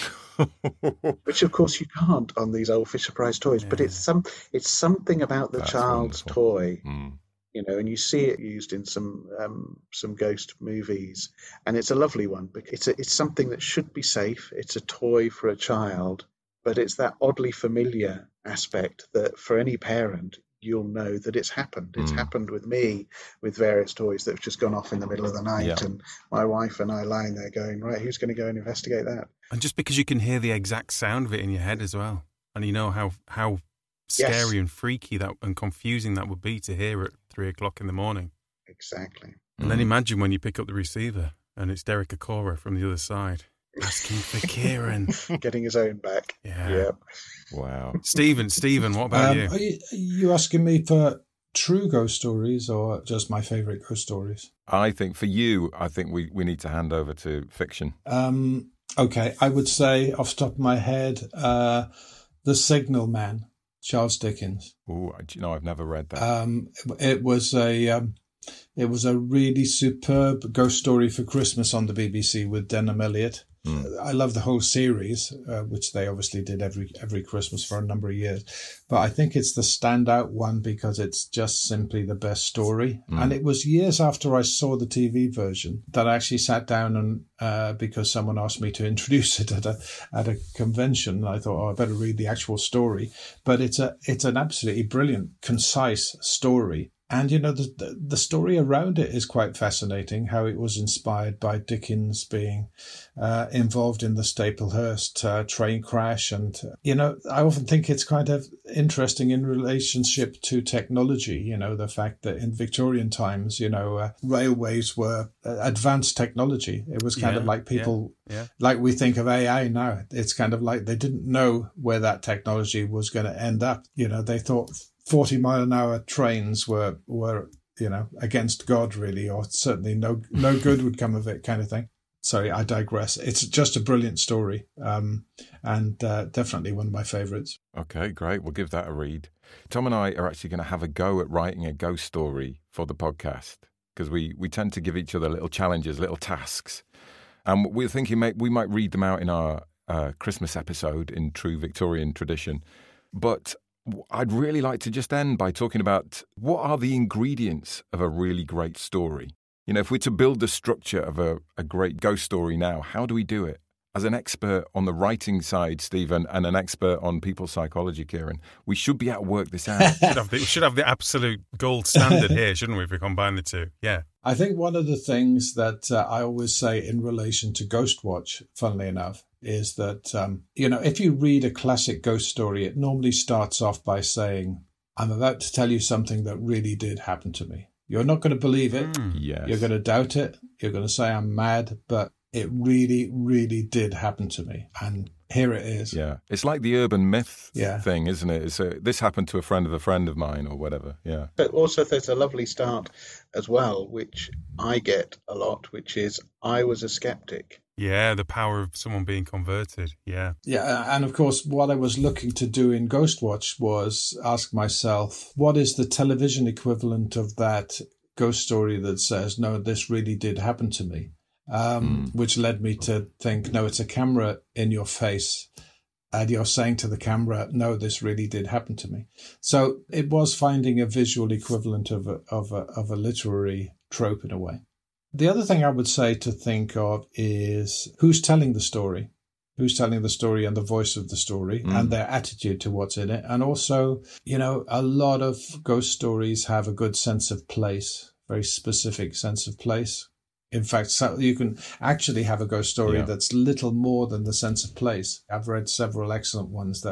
which of course you can't on these old Fisher-Price toys. But Yeah. it's some it's something about the That's child's wonderful. toy, Mm. you know, and you see it used in some um, some ghost movies, and it's a lovely one. Because it's a, it's something that should be safe. It's a toy for a child, but it's that oddly familiar aspect that for any parent, you'll know that it's happened. It's Mm. happened with me with various toys that have just gone off in the middle of the night, Yeah. and my wife and I lying there going, right, who's going to go and investigate that? And just because you can hear the exact sound of it in your head as well, and you know how how scary Yes. and freaky that and confusing that would be to hear at three o'clock in the morning. Exactly. And then imagine when you pick up the receiver and it's Derek Akora from the other side asking for Kieran. Getting his own back. Yeah. Yeah. Wow. Stephen, Stephen, what about Um, you? are, you? are you asking me for true ghost stories or just my favourite ghost stories? I think for you, I think we, we need to hand over to fiction. Um, okay, I would say off the top of my head, uh, The Signal Man, Charles Dickens. Oh, you know, I've never read that. Um, it was a um, it was a really superb ghost story for Christmas on the B B C with Denham Elliott. Mm. I love the whole series, uh, which they obviously did every every Christmas for a number of years. But I think it's the standout one because it's just simply the best story. Mm. And it was years after I saw the T V version that I actually sat down and uh, because someone asked me to introduce it at a at a convention, I thought, oh, I better read the actual story. But it's a it's an absolutely brilliant, concise story. And, you know, the, the the story around it is quite fascinating, how it was inspired by Dickens being uh, involved in the Staplehurst uh, train crash. And, you know, I often think it's kind of interesting in relationship to technology, you know, the fact that in Victorian times, you know, uh, railways were uh, advanced technology. It was kind Yeah, of like people, yeah. like we think of A I now. It's kind of like they didn't know where that technology was going to end up. You know, they thought forty mile an hour trains were, were, you know, against God really, or certainly no, no good would come of it kind of thing. Sorry, I digress. It's just a brilliant story. Um, and, uh, definitely one of my favorites. Okay, great. We'll give that a read. Tom and I are actually going to have a go at writing a ghost story for the podcast because we, we tend to give each other little challenges, little tasks. And we're thinking maybe we might read them out in our uh, Christmas episode in true Victorian tradition. But I'd really like to just end by talking about what are the ingredients of a really great story. You know, if we're to build the structure of a, a great ghost story now, how do we do it? As an expert on the writing side, Stephen, and an expert on people's psychology, Kieran, we should be able to work this out. should have the, we should have the absolute gold standard here, shouldn't we, if we combine the two? Yeah. I think one of the things that uh, I always say in relation to Ghostwatch, funnily enough, is that, um, you know, if you read a classic ghost story, it normally starts off by saying, I'm about to tell you something that really did happen to me. You're not going to believe it. Mm. Yes. You're going to doubt it. You're going to say I'm mad, but it really, really did happen to me. And here it is. Yeah. It's like the urban myth Yeah. thing, isn't it? It's a, this happened to a friend of a friend of mine or whatever. Yeah. But also there's a lovely start as well, which I get a lot, which is I was a skeptic. Yeah, the power of someone being converted. Yeah. Yeah, and of course, what I was looking to do in Ghostwatch was ask myself, what is the television equivalent of that ghost story that says, no, this really did happen to me? Um, mm. Which led me to think, no, it's a camera in your face. And you're saying to the camera, no, this really did happen to me. So it was finding a visual equivalent of a, of a, of a literary trope in a way. The other thing I would say to think of is who's telling the story, who's telling the story and the voice of the story mm. and their attitude to what's in it. And also, you know, a lot of ghost stories have a good sense of place, very specific sense of place. In fact, so you can actually have a ghost story yeah. that's little more than the sense of place. I've read several excellent ones that are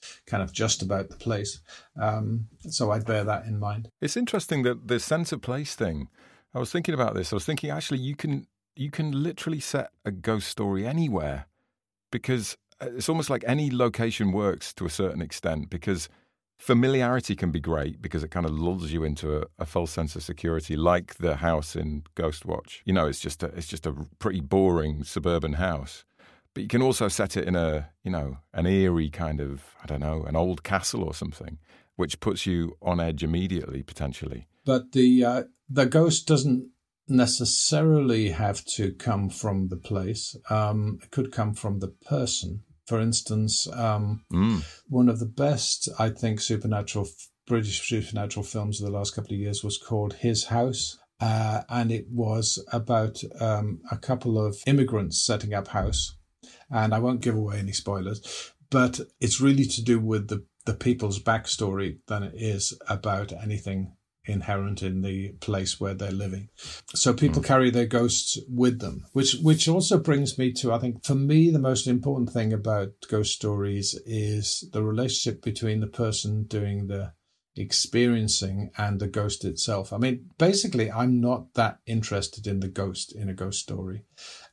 kind of just about the place. Um, so I'd bear that in mind. It's interesting that the sense of place thing. I was thinking about this. I was thinking actually you can you can literally set a ghost story anywhere, because it's almost like any location works to a certain extent, because familiarity can be great because it kind of lulls you into a, a false sense of security, like the house in Ghostwatch. You know, it's just a, it's just a pretty boring suburban house. But you can also set it in a, you know, an eerie kind of, I don't know, an old castle or something, which puts you on edge immediately, potentially. But the uh, the ghost doesn't necessarily have to come from the place. Um, it could come from the person. For instance, um, mm. one of the best, I think, supernatural British supernatural films of the last couple of years was called His House. Uh, and it was about um, a couple of immigrants setting up house. And I won't give away any spoilers, but it's really to do with the, the people's backstory than it is about anything inherent in the place where they're living. So people mm. carry their ghosts with them, which which also brings me to, I think, for me, the most important thing about ghost stories is the relationship between the person doing the experiencing and the ghost itself. I mean, basically, I'm not that interested in the ghost in a ghost story.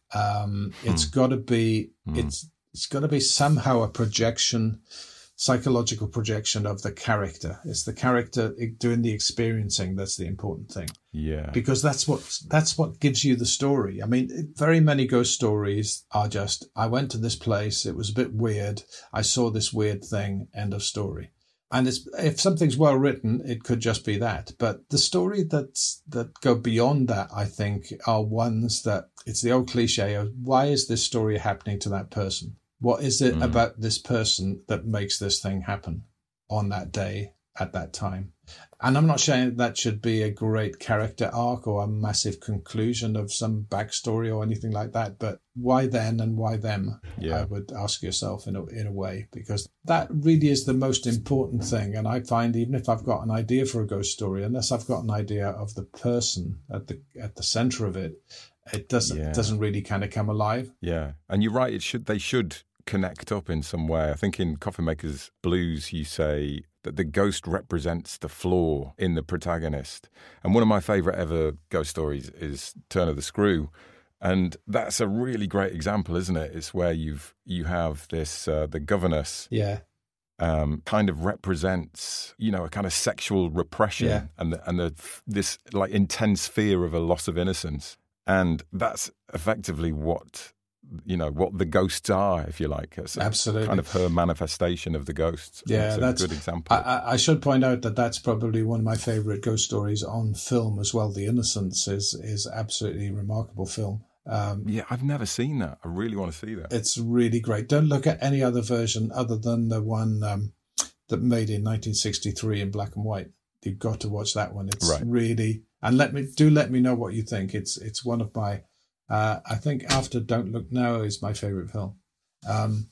Um, it's mm. got to be mm. it's it's got to be somehow a projection, psychological projection of the character. It's the character doing the experiencing that's the important thing. Yeah, because that's what that's what gives you the story. I mean, very many ghost stories are just, I went to this place, it was a bit weird, I saw this weird thing, end of story. And it's, if something's well written, it could just be that. But the story that's, that go beyond that, I think, are ones that, it's the old cliche of, why is this story happening to that person? What is it mm. about this person that makes this thing happen on that day, at that time? And I'm not saying that should be a great character arc or a massive conclusion of some backstory or anything like that. But why then and why them? Yeah. I would ask yourself in a, in a way, because that really is the most important thing. And I find even if I've got an idea for a ghost story, unless I've got an idea of the person at the at the center of it, it doesn't yeah. doesn't really kind of come alive. Yeah, and you're right. It should they should connect up in some way. I think in Coffin Maker's Blues, you say that the ghost represents the flaw in the protagonist. And one of my favourite ever ghost stories is Turn of the Screw. And that's a really great example, isn't it? It's where you've you have this, uh, the governess yeah. um, kind of represents, you know, a kind of sexual repression yeah. and the, and the, this like intense fear of a loss of innocence. And that's effectively what... you know, what the ghosts are, if you like. It's Absolutely. Kind of her manifestation of the ghosts. Yeah, that's a that's good example. I, I should point out that that's probably one of my favourite ghost stories on film as well. The Innocents is is absolutely remarkable film. Um, yeah, I've never seen that. I really want to see that. It's really great. Don't look at any other version other than the one um, that made in nineteen sixty-three in black and white. You've got to watch that one. It's right. really, and let me do let me know what you think. It's it's one of my. Uh, I think after Don't Look Now is my favourite film. Um,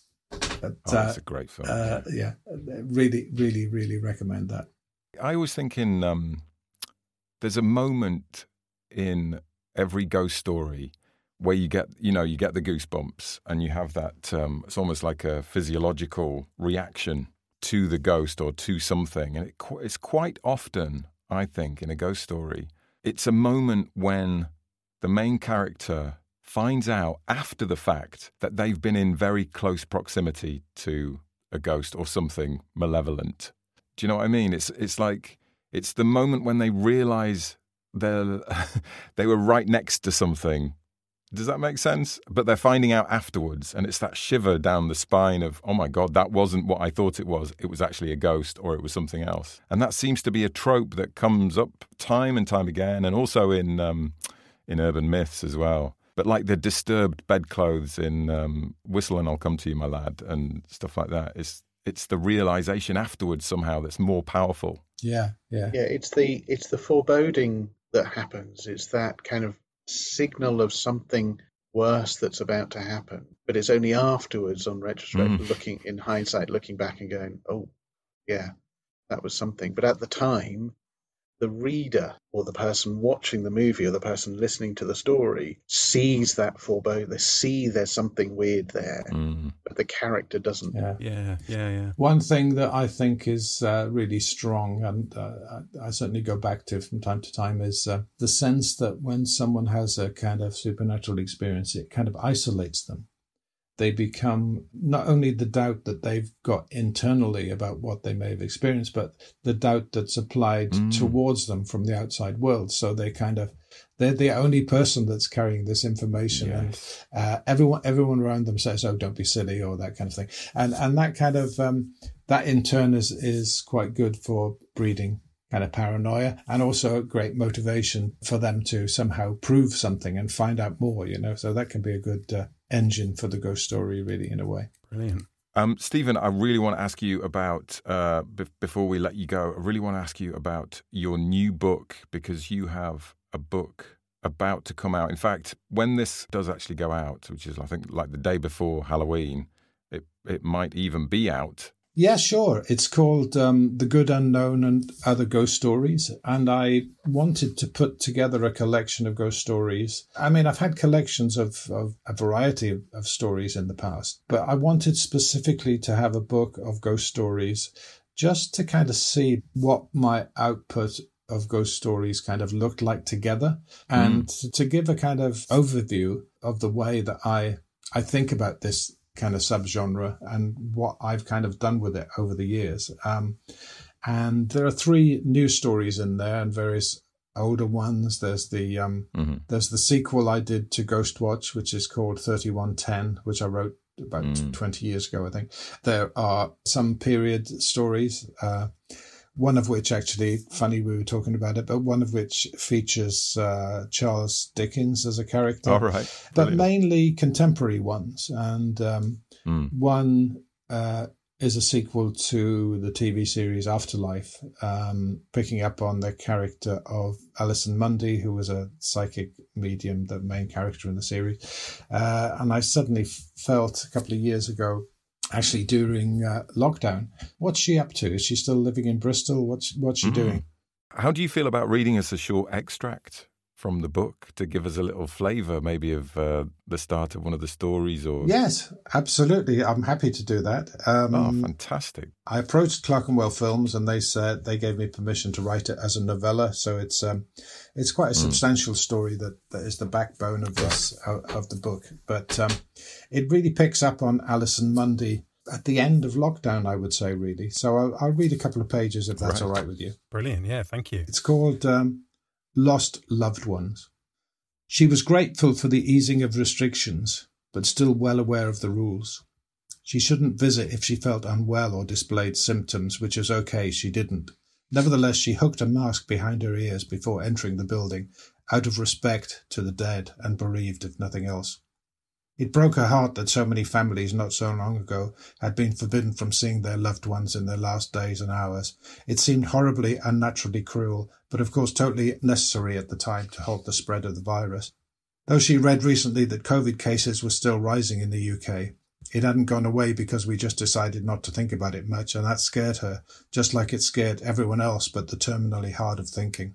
but, oh, that's uh, a great film. Uh, yeah, really, really, really recommend that. I was thinking um, there's a moment in every ghost story where you get, you know, you get the goosebumps and you have that, um, it's almost like a physiological reaction to the ghost or to something. And it, it's quite often, I think, in a ghost story, it's a moment when the main character finds out after the fact that they've been in very close proximity to a ghost or something malevolent. Do you know what I mean? It's it's like, it's the moment when they realise they're they were right next to something. Does that make sense? But they're finding out afterwards, and it's that shiver down the spine of, oh my God, that wasn't what I thought it was. It was actually a ghost, or it was something else. And that seems to be a trope that comes up time and time again, and also in... Um, in urban myths as well. But like the disturbed bedclothes in um, Whistle and I'll Come to You, My Lad, and stuff like that. It's it's the realisation afterwards somehow that's more powerful. Yeah, yeah. Yeah, it's the it's the foreboding that happens. It's that kind of signal of something worse that's about to happen. But it's only afterwards, on retrospect, mm. looking in hindsight, looking back and going, oh, yeah, that was something. But at the time, the reader or the person watching the movie or the person listening to the story sees that foreboding. They see there's something weird there, Mm. but the character doesn't. Yeah. Yeah, yeah, yeah. One thing that I think is uh, really strong, and uh, I, I certainly go back to from time to time, is uh, the sense that when someone has a kind of supernatural experience, it kind of isolates them. They become not only the doubt that they've got internally about what they may have experienced, but the doubt that's applied Mm. towards them from the outside world. So they kind of, they're the only person that's carrying this information. Yes. And uh, everyone everyone around them says, oh, don't be silly, or that kind of thing. And and that kind of, um, that in turn is, is quite good for breeding kind of paranoia, and also a great motivation for them to somehow prove something and find out more, you know. So that can be a good uh, engine for the ghost story, really, in a way. Brilliant. Um, Stephen, I really want to ask you about, uh, be- before we let you go, I really want to ask you about your new book, because you have a book about to come out. In fact, when this does actually go out, which is, I think, like the day before Halloween, it, it might even be out. Yeah, sure. It's called um, The Good Unknown and Other Ghost Stories. And I wanted to put together a collection of ghost stories. I mean, I've had collections of, of a variety of, of stories in the past, but I wanted specifically to have a book of ghost stories just to kind of see what my output of ghost stories kind of looked like together, and mm. to give a kind of overview of the way that I I think about this kind of subgenre and what I've kind of done with it over the years. Um, and there are three new stories in there and various older ones. There's the um, mm-hmm. there's the sequel I did to Ghostwatch, which is called thirty-one ten, which I wrote about mm. twenty years ago, I think. There are some period stories, uh, one of which actually, funny we were talking about it, but one of which features uh, Charles Dickens as a character. All right. But mainly contemporary ones. And um, mm. one uh, is a sequel to the T V series Afterlife, um, picking up on the character of Alison Mundy, who was a psychic medium, the main character in the series. Uh, and I suddenly felt a couple of years ago, actually during uh, lockdown, what's she up to? Is she still living in Bristol? What's what's she mm-hmm. doing? How do you feel about reading us a short extract from the book to give us a little flavour, maybe of uh, the start of one of the stories? Or yes, absolutely. I'm happy to do that. Um, oh, fantastic! I approached Clerkenwell Films, and they said they gave me permission to write it as a novella. So it's um, it's quite a mm. substantial story that, that is the backbone of this of the book. But um, it really picks up on Alison Mundy at the end of lockdown, I would say, really. So I'll, I'll read a couple of pages if that's right. all right with you. Brilliant. Yeah, thank you. It's called Um, Lost Loved Ones. She was grateful for the easing of restrictions, but still well aware of the rules. She shouldn't visit if she felt unwell or displayed symptoms, which was okay, she didn't. Nevertheless, she hooked a mask behind her ears before entering the building, out of respect to the dead and bereaved, if nothing else. It broke her heart that so many families not so long ago had been forbidden from seeing their loved ones in their last days and hours. It seemed horribly, unnaturally cruel, but of course totally necessary at the time to halt the spread of the virus. Though she read recently that COVID cases were still rising in the U K, it hadn't gone away because we just decided not to think about it much, and that scared her, just like it scared everyone else but the terminally hard of thinking.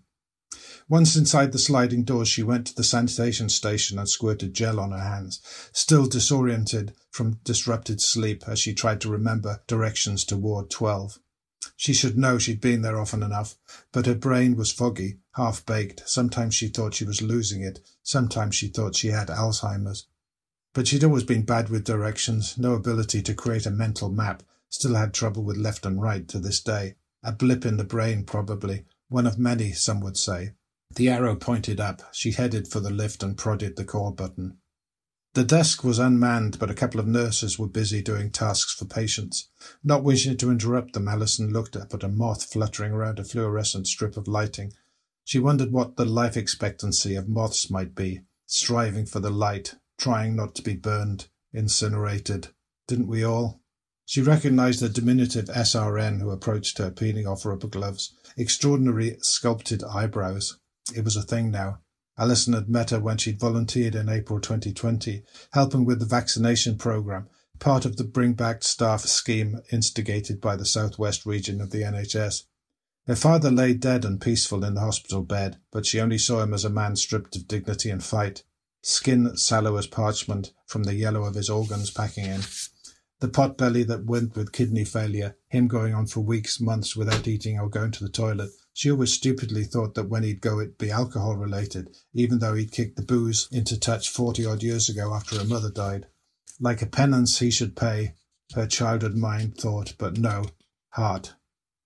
Once inside the sliding doors, she went to the sanitation station and squirted gel on her hands, still disoriented from disrupted sleep as she tried to remember directions to Ward twelve. She should know she'd been there often enough, but her brain was foggy, half-baked. Sometimes she thought she was losing it. Sometimes she thought she had Alzheimer's. But she'd always been bad with directions, no ability to create a mental map, still had trouble with left and right to this day. A blip in the brain, probably. One of many, some would say. The arrow pointed up. She headed for the lift and prodded the call button. The desk was unmanned, but a couple of nurses were busy doing tasks for patients. Not wishing to interrupt them, Alison looked up at a moth fluttering around a fluorescent strip of lighting. She wondered what the life expectancy of moths might be, striving for the light, trying not to be burned, incinerated. Didn't we all? She recognized the diminutive S R N who approached her, peeling off rubber gloves. Extraordinary sculpted eyebrows. It was a thing now. Alison had met her when she'd volunteered in April twenty twenty, helping with the vaccination programme, part of the Bring Back Staff scheme instigated by the southwest region of the N H S. Her father lay dead and peaceful in the hospital bed, but she only saw him as a man stripped of dignity and fight, skin sallow as parchment from the yellow of his organs packing in. The pot belly that went with kidney failure, him going on for weeks, months without eating or going to the toilet. She always stupidly thought that when he'd go it'd be alcohol-related, even though he'd kicked the booze into touch forty-odd years ago after her mother died. Like a penance he should pay, her childhood mind thought, but no, heart.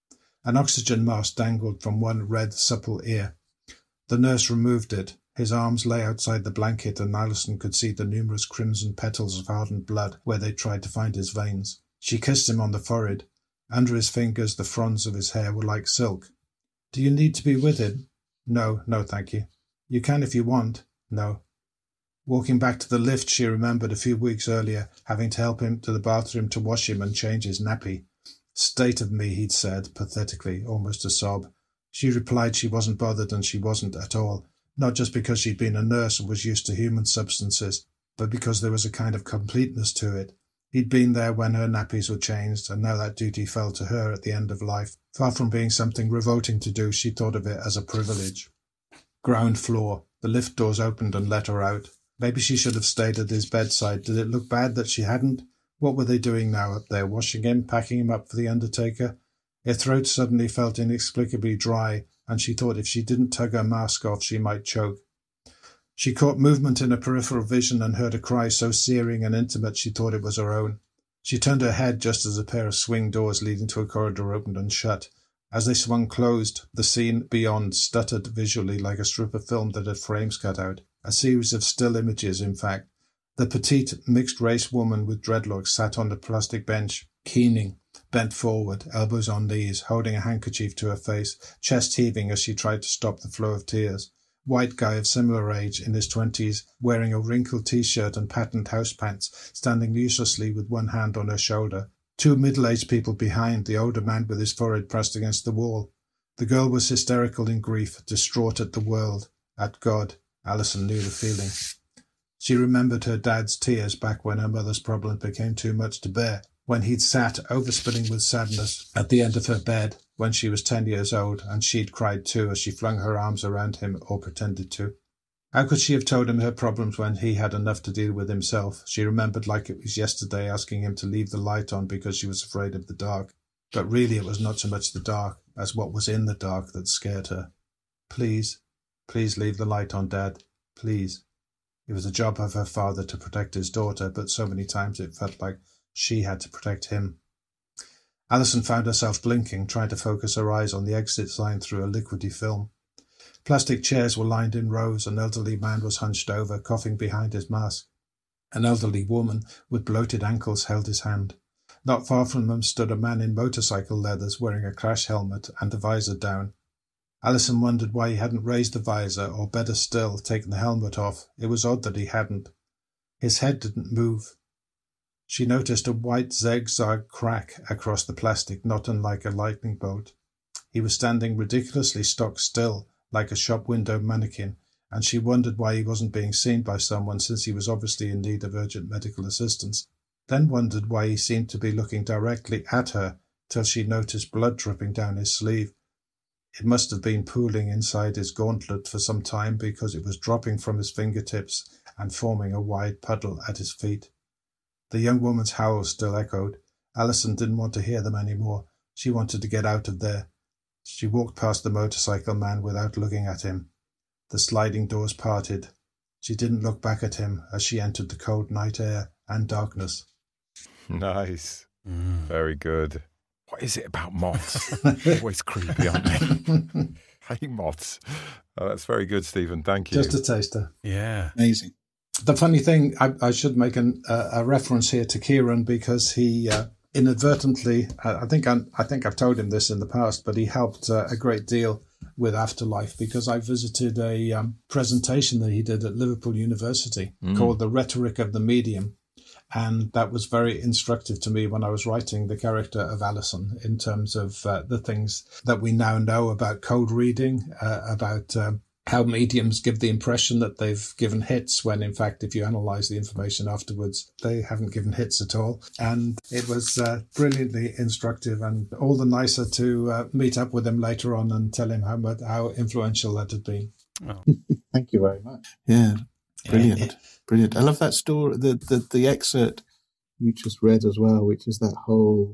An oxygen mask dangled from one red, supple ear. The nurse removed it. His arms lay outside the blanket, and Alison could see the numerous crimson petals of hardened blood where they tried to find his veins. She kissed him on the forehead. Under his fingers the fronds of his hair were like silk. "Do you need to be with him?" "No, no, thank you." "You can if you want." "No." Walking back to the lift, she remembered a few weeks earlier having to help him to the bathroom to wash him and change his nappy. "State of me," he'd said, pathetically, almost a sob. She replied she wasn't bothered, and she wasn't at all. Not just because she'd been a nurse and was used to human substances, but because there was a kind of completeness to it. He'd been there when her nappies were changed, and now that duty fell to her at the end of life. Far from being something revolting to do, she thought of it as a privilege. Ground floor. The lift doors opened and let her out. Maybe she should have stayed at his bedside. Did it look bad that she hadn't? What were they doing now up there? Washing him, packing him up for the undertaker? Her throat suddenly felt inexplicably dry, and she thought if she didn't tug her mask off she might choke. She caught movement in her peripheral vision and heard a cry so searing and intimate she thought it was her own. She turned her head just as a pair of swing doors leading to a corridor opened and shut. As they swung closed, the scene beyond stuttered visually like a strip of film that had frames cut out. A series of still images, in fact. The petite, mixed-race woman with dreadlocks sat on the plastic bench, keening, bent forward, elbows on knees, holding a handkerchief to her face, chest heaving as she tried to stop the flow of tears. White guy of similar age, in his twenties, wearing a wrinkled T-shirt and patterned house pants, standing uselessly with one hand on her shoulder. Two middle-aged people behind, the older man with his forehead pressed against the wall. The girl was hysterical in grief, distraught at the world, at God. Alison knew the feeling. She remembered her dad's tears back when her mother's problems became too much to bear, when he'd sat, overspinning with sadness, at the end of her bed when she was ten years old, and she'd cried too as she flung her arms around him, or pretended to. How could she have told him her problems when he had enough to deal with himself? She remembered like it was yesterday asking him to leave the light on because she was afraid of the dark. But really it was not so much the dark as what was in the dark that scared her. Please, please leave the light on, Dad. Please. It was the job of her father to protect his daughter, but so many times it felt like she had to protect him. Alison found herself blinking, trying to focus her eyes on the exit sign through a liquidy film. Plastic chairs were lined in rows. An elderly man was hunched over, coughing behind his mask. An elderly woman with bloated ankles held his hand. Not far from them stood a man in motorcycle leathers wearing a crash helmet and the visor down. Alison wondered why he hadn't raised the visor, or better still, taken the helmet off. It was odd that he hadn't. His head didn't move. She noticed a white zigzag crack across the plastic, not unlike a lightning bolt. He was standing ridiculously stock still, like a shop window mannequin, and she wondered why he wasn't being seen by someone, since he was obviously in need of urgent medical assistance. Then wondered why he seemed to be looking directly at her, till she noticed blood dripping down his sleeve. It must have been pooling inside his gauntlet for some time, because it was dropping from his fingertips and forming a wide puddle at his feet. The young woman's howls still echoed. Alison didn't want to hear them any more. She wanted to get out of there. She walked past the motorcycle man without looking at him. The sliding doors parted. She didn't look back at him as she entered the cold night air and darkness. Nice. Mm. Very good. What is it about moths? Always creepy, aren't they? I hate moths. Oh, that's very good, Stephen. Thank you. Just a taster. Yeah. Amazing. The funny thing, I, I should make an, uh, a reference here to Kieran, because he uh, inadvertently, I think I, I think I've told him this in the past, but he helped uh, a great deal with Afterlife, because I visited a um, presentation that he did at Liverpool University mm. called The Rhetoric of the Medium. And that was very instructive to me when I was writing the character of Alison, in terms of uh, the things that we now know about code reading, uh, about um, how mediums give the impression that they've given hits when, in fact, if you analyse the information afterwards, they haven't given hits at all. And it was uh, brilliantly instructive, and all the nicer to uh, meet up with him later on and tell him how much, how influential that had been. Oh. Thank you very much. Yeah, brilliant, yeah. brilliant. I love that story, the, the, the excerpt you just read as well, which is that whole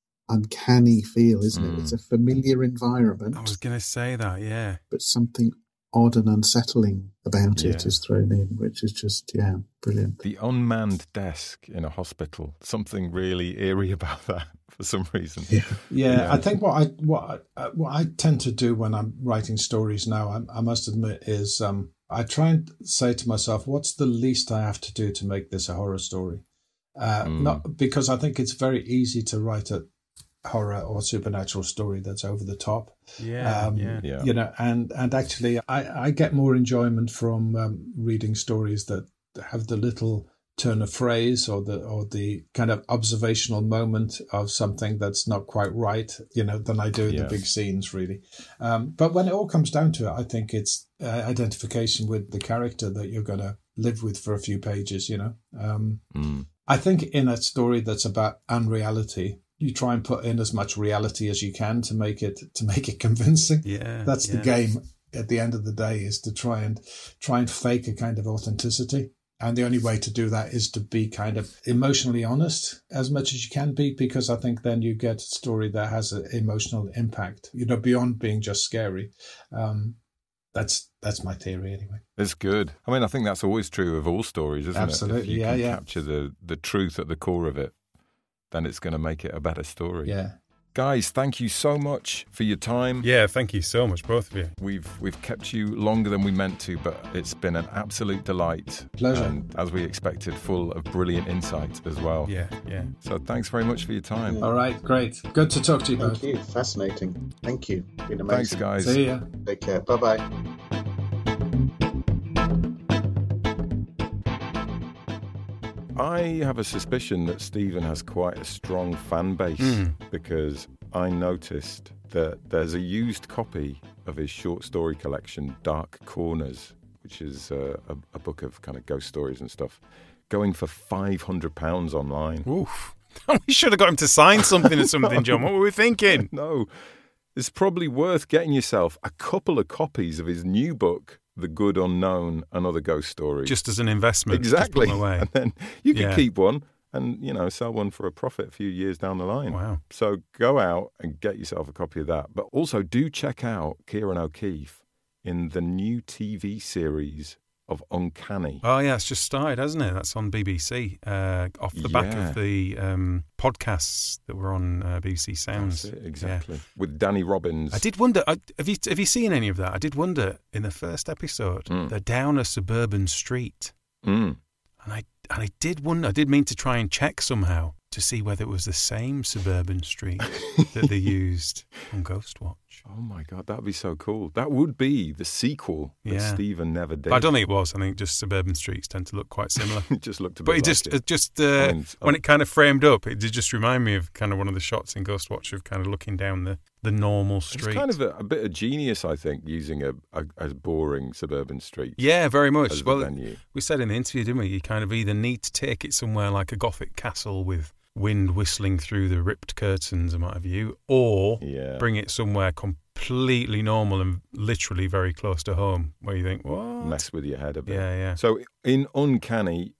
uncanny feel, isn't mm. it? It's a familiar environment. I was going to say that, yeah. But something odd and unsettling about yeah. it is thrown in, which is just, yeah, brilliant. The unmanned desk in a hospital, something really eerie about that for some reason. Yeah, yeah, yeah. I think what I what I, what I tend to do when I'm writing stories now, I, I must admit, is um, I try and say to myself, what's the least I have to do to make this a horror story? Uh, mm. Not because I think it's very easy to write a horror or supernatural story that's over the top. Yeah, um, yeah. yeah. You know, and, and actually I, I get more enjoyment from um, reading stories that have the little turn of phrase or the or the kind of observational moment of something that's not quite right, you know, than I do in yes. the big scenes, really. Um, but when it all comes down to it, I think it's uh, identification with the character that you're going to live with for a few pages, you know. Um, mm. I think in a story that's about unreality, you try and put in as much reality as you can to make it to make it convincing. Yeah, that's yeah. the game. At the end of the day, is to try and try and fake a kind of authenticity, and the only way to do that is to be kind of emotionally honest as much as you can be, because I think then you get a story that has an emotional impact. You know, beyond being just scary. Um, That's that's my theory anyway. It's good. I mean, I think that's always true of all stories, isn't Absolutely, it? If you yeah, can yeah. capture the, the truth at the core of it, then it's going to make it a better story. Yeah. Guys, thank you so much for your time. Yeah, thank you so much, both of you. We've we've kept you longer than we meant to, but it's been an absolute delight. Pleasure. And as we expected, full of brilliant insight as well. Yeah, yeah. So thanks very much for your time. All right, great. Good to talk to you both. Thank you. Fascinating. Thank you. Been amazing. Thanks, guys. See ya. Take care. Bye-bye. I have a suspicion that Stephen has quite a strong fan base mm. because I noticed that there's a used copy of his short story collection, Dark Corners, which is uh, a, a book of kind of ghost stories and stuff, going for five hundred pounds online. Oof. We should have got him to sign something or something, John. What were we thinking? No. It's probably worth getting yourself a couple of copies of his new book, The Good Unknown and Other Ghost Stories. Just as an investment. Exactly. Just put them away. And then you could yeah. keep one and, you know, sell one for a profit a few years down the line. Wow. So go out and get yourself a copy of that. But also do check out Kieran O'Keefe in the new T V series of Uncanny. Oh, yeah, it's just started, hasn't it? That's on B B C, uh, off the back Yeah. of the um, podcasts that were on uh, B B C Sounds. That's it, exactly. Yeah. With Danny Robbins. I did wonder, I, have you have you seen any of that? I did wonder in the first episode, Mm. they're down a suburban street. Mm. And I and I did wonder, I did mean to try and check somehow to see whether it was the same suburban street that they used on Ghostwatch. Oh my God, that would be so cool. That would be the sequel that Yeah. Stephen never did. But I don't think it was. I think just suburban streets tend to look quite similar. It just looked a bit But it like just, it. it just uh, And, when um, it kind of framed up, it did just remind me of kind of one of the shots in Ghostwatch of kind of looking down the, the normal street. It's kind of a, a bit of genius, I think, using a, a, a boring suburban street Yeah, very much. as Well, the venue. we said in the interview, didn't we? You kind of either need to take it somewhere like a Gothic castle with wind whistling through the ripped curtains and what have you, or Yeah. bring it somewhere completely normal and literally very close to home, where you think, what? Mess with your head a bit. Yeah, yeah. So in Uncanny,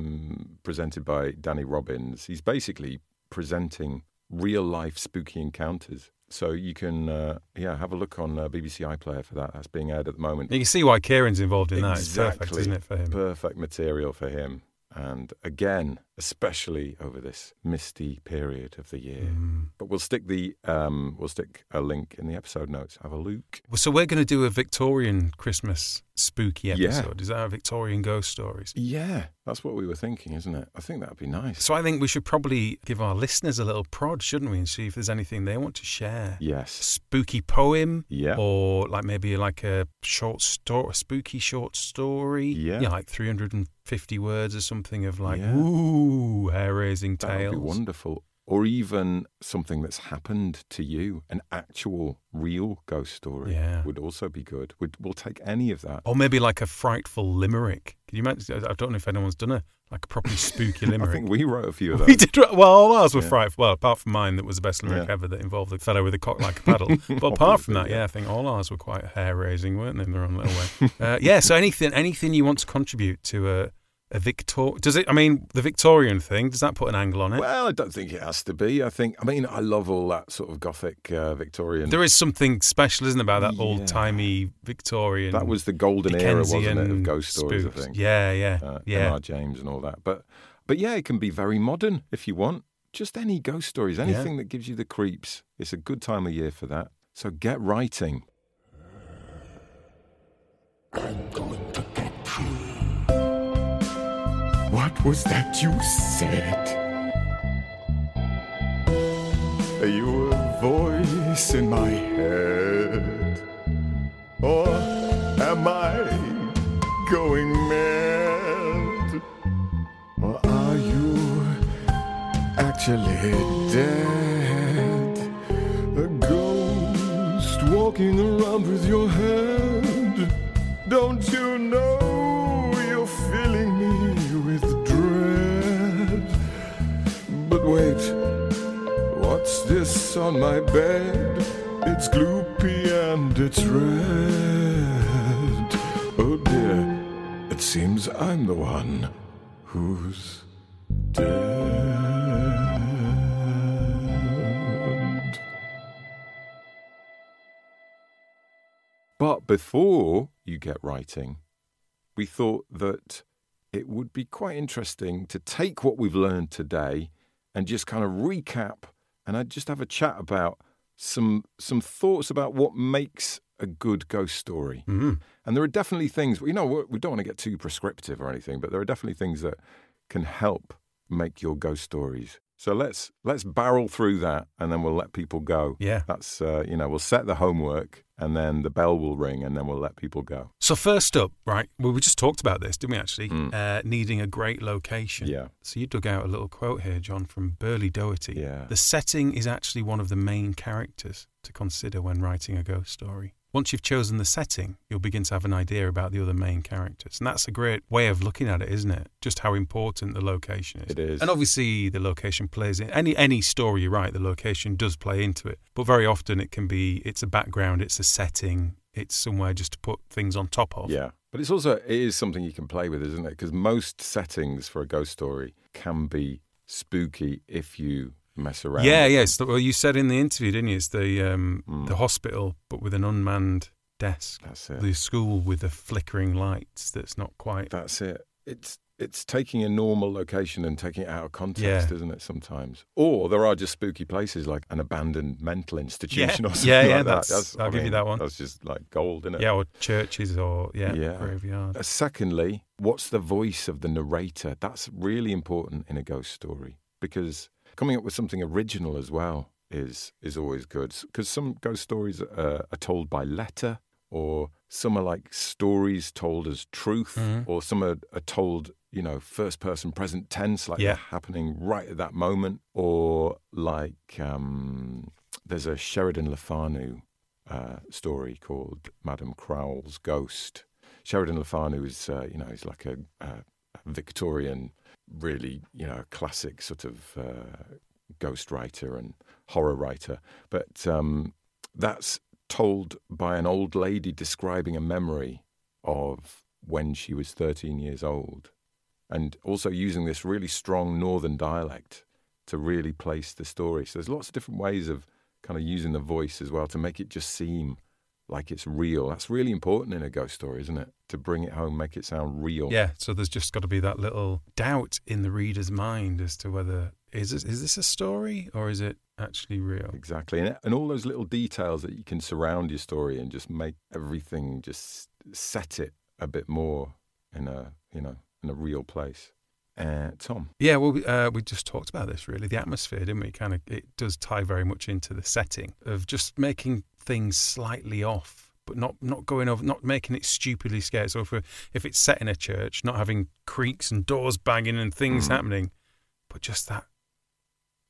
um, presented by Danny Robbins, he's basically presenting real-life spooky encounters. So you can, uh, yeah, have a look on uh, B B C iPlayer for that. That's being aired at the moment. You can see why Kieran's involved in that. It's perfect, Exactly. isn't it, for him? Perfect material for him. And again, especially over this misty period of the year. Mm. But we'll stick the um, we'll stick a link in the episode notes. Have a look. Well, so we're going to do a Victorian Christmas spooky Yeah. episode. Is that our Victorian ghost stories? Yeah, that's what we were thinking, isn't it? I think that'd be nice. So I think we should probably give our listeners a little prod, shouldn't we, and see if there's anything they want to share. Yes. Spooky poem, Yeah. or like maybe like a short story, a spooky short story. Yeah. like three hundred fifty words or something of like, Yeah. ooh, hair-raising That would be tales. wonderful. or even something that's happened to you, an actual, real ghost story Yeah. would also be good. We'd, we'll take any of that. Or maybe like a frightful limerick. Can you imagine? I don't know if anyone's done a like a properly spooky limerick. I think we wrote a few of those. We did. Well, all ours were Yeah. frightful. Well, apart from mine, that was the best limerick Yeah. ever that involved a fellow with a cock like a paddle. But apart from that, Obviously, yeah, yeah. I think all ours were quite hair-raising, weren't they, in their own little way? uh, yeah. So anything, anything you want to contribute to a a Victor? Does it? I mean, the Victorian thing. Does that put an angle on it? Well, I don't think it has to be. I think, I mean, I love all that sort of Gothic uh, Victorian. There is something special, isn't there, about that Yeah. old-timey Victorian. That was the golden era, wasn't it, of Dickensian ghost stories, spooks. I think. Yeah, yeah, Uh, yeah. M R James and all that. But, but yeah, it can be very modern if you want. Just any ghost stories, anything that gives you the creeps. It's a good time of year for that. So get writing. I'm going to get you. What was that you said? Are you a voice in my head? Or am I going mad? Or are you actually dead? A ghost walking around with your head. Don't you know you're filling me with dread? But wait, what's this on my bed? It's gloopy and it's red. Oh dear, it seems I'm the one who's dead. But before you get writing, we thought that it would be quite interesting to take what we've learned today and just kind of recap, and I'd just have a chat about some some thoughts about what makes a good ghost story. Mm-hmm. And there are definitely things, you know, we don't want to get too prescriptive or anything, but there are definitely things that can help make your ghost stories. So let's let's barrel through that, and then we'll let people go. Yeah. That's, uh, you know, we'll set the homework, and then the bell will ring, and then we'll let people go. So first up, right, well, we just talked about this, didn't we, actually? Mm. Uh, needing a great location. Yeah. So you dug out a little quote here, John, from Burley Doherty. Yeah. The setting is actually one of the main characters to consider when writing a ghost story. Once you've chosen the setting, you'll begin to have an idea about the other main characters. And that's a great way of looking at it, isn't it? Just how important the location is. It is. And obviously the location plays in any any story you write, the location does play into it. But very often it can be, it's a background, it's a setting, it's somewhere just to put things on top of. Yeah. But it's also, it is something you can play with, isn't it? Because most settings for a ghost story can be spooky if you mess around. Yeah, yes. Well, you said in the interview, didn't you? It's the um, Mm. the hospital, but with an unmanned desk. That's it. The school with the flickering lights. That's not quite. That's it. It's it's taking a normal location and taking it out of context, Yeah. isn't it, sometimes? Or there are just spooky places like an abandoned mental institution Yeah. or something Yeah, like yeah, that. that's- I'll I give you mean, that one. That's just like gold, isn't it? Yeah, or churches, or yeah, Yeah. graveyard. Uh, secondly, what's the voice of the narrator? That's really important in a ghost story, because coming up with something original as well is is always good. Because some ghost stories uh, are told by letter, or some are like stories told as truth, Mhm. or some are, are told, you know, first person present tense, like Yeah. they're happening right at that moment, or like um, there's a Sheridan Le Fanu uh, story called Madame Crowell's Ghost. Sheridan Le Fanu is, uh, you know, he's like a, a Victorian, really, you know, classic sort of uh, ghost writer and horror writer. But um, that's told by an old lady describing a memory of when she was thirteen years old, and also using this really strong northern dialect to really place the story. So there's lots of different ways of kind of using the voice as well to make it just seem like it's real. That's really important in a ghost story, isn't it? To bring it home, make it sound real. Yeah, so there's just got to be that little doubt in the reader's mind as to whether, is this, is this a story or is it actually real? Exactly. And, and all those little details that you can surround your story and just make everything, just set it a bit more in a, you know, in a real place. Uh, Tom? Yeah, well, we, uh, we just talked about this, really. The atmosphere, didn't we? Kind of, it does tie very much into the setting of just making things slightly off, but not, not going over, not making it stupidly scary. So if, we're, if it's set in a church, not having creaks and doors banging and things Mm. happening, but just that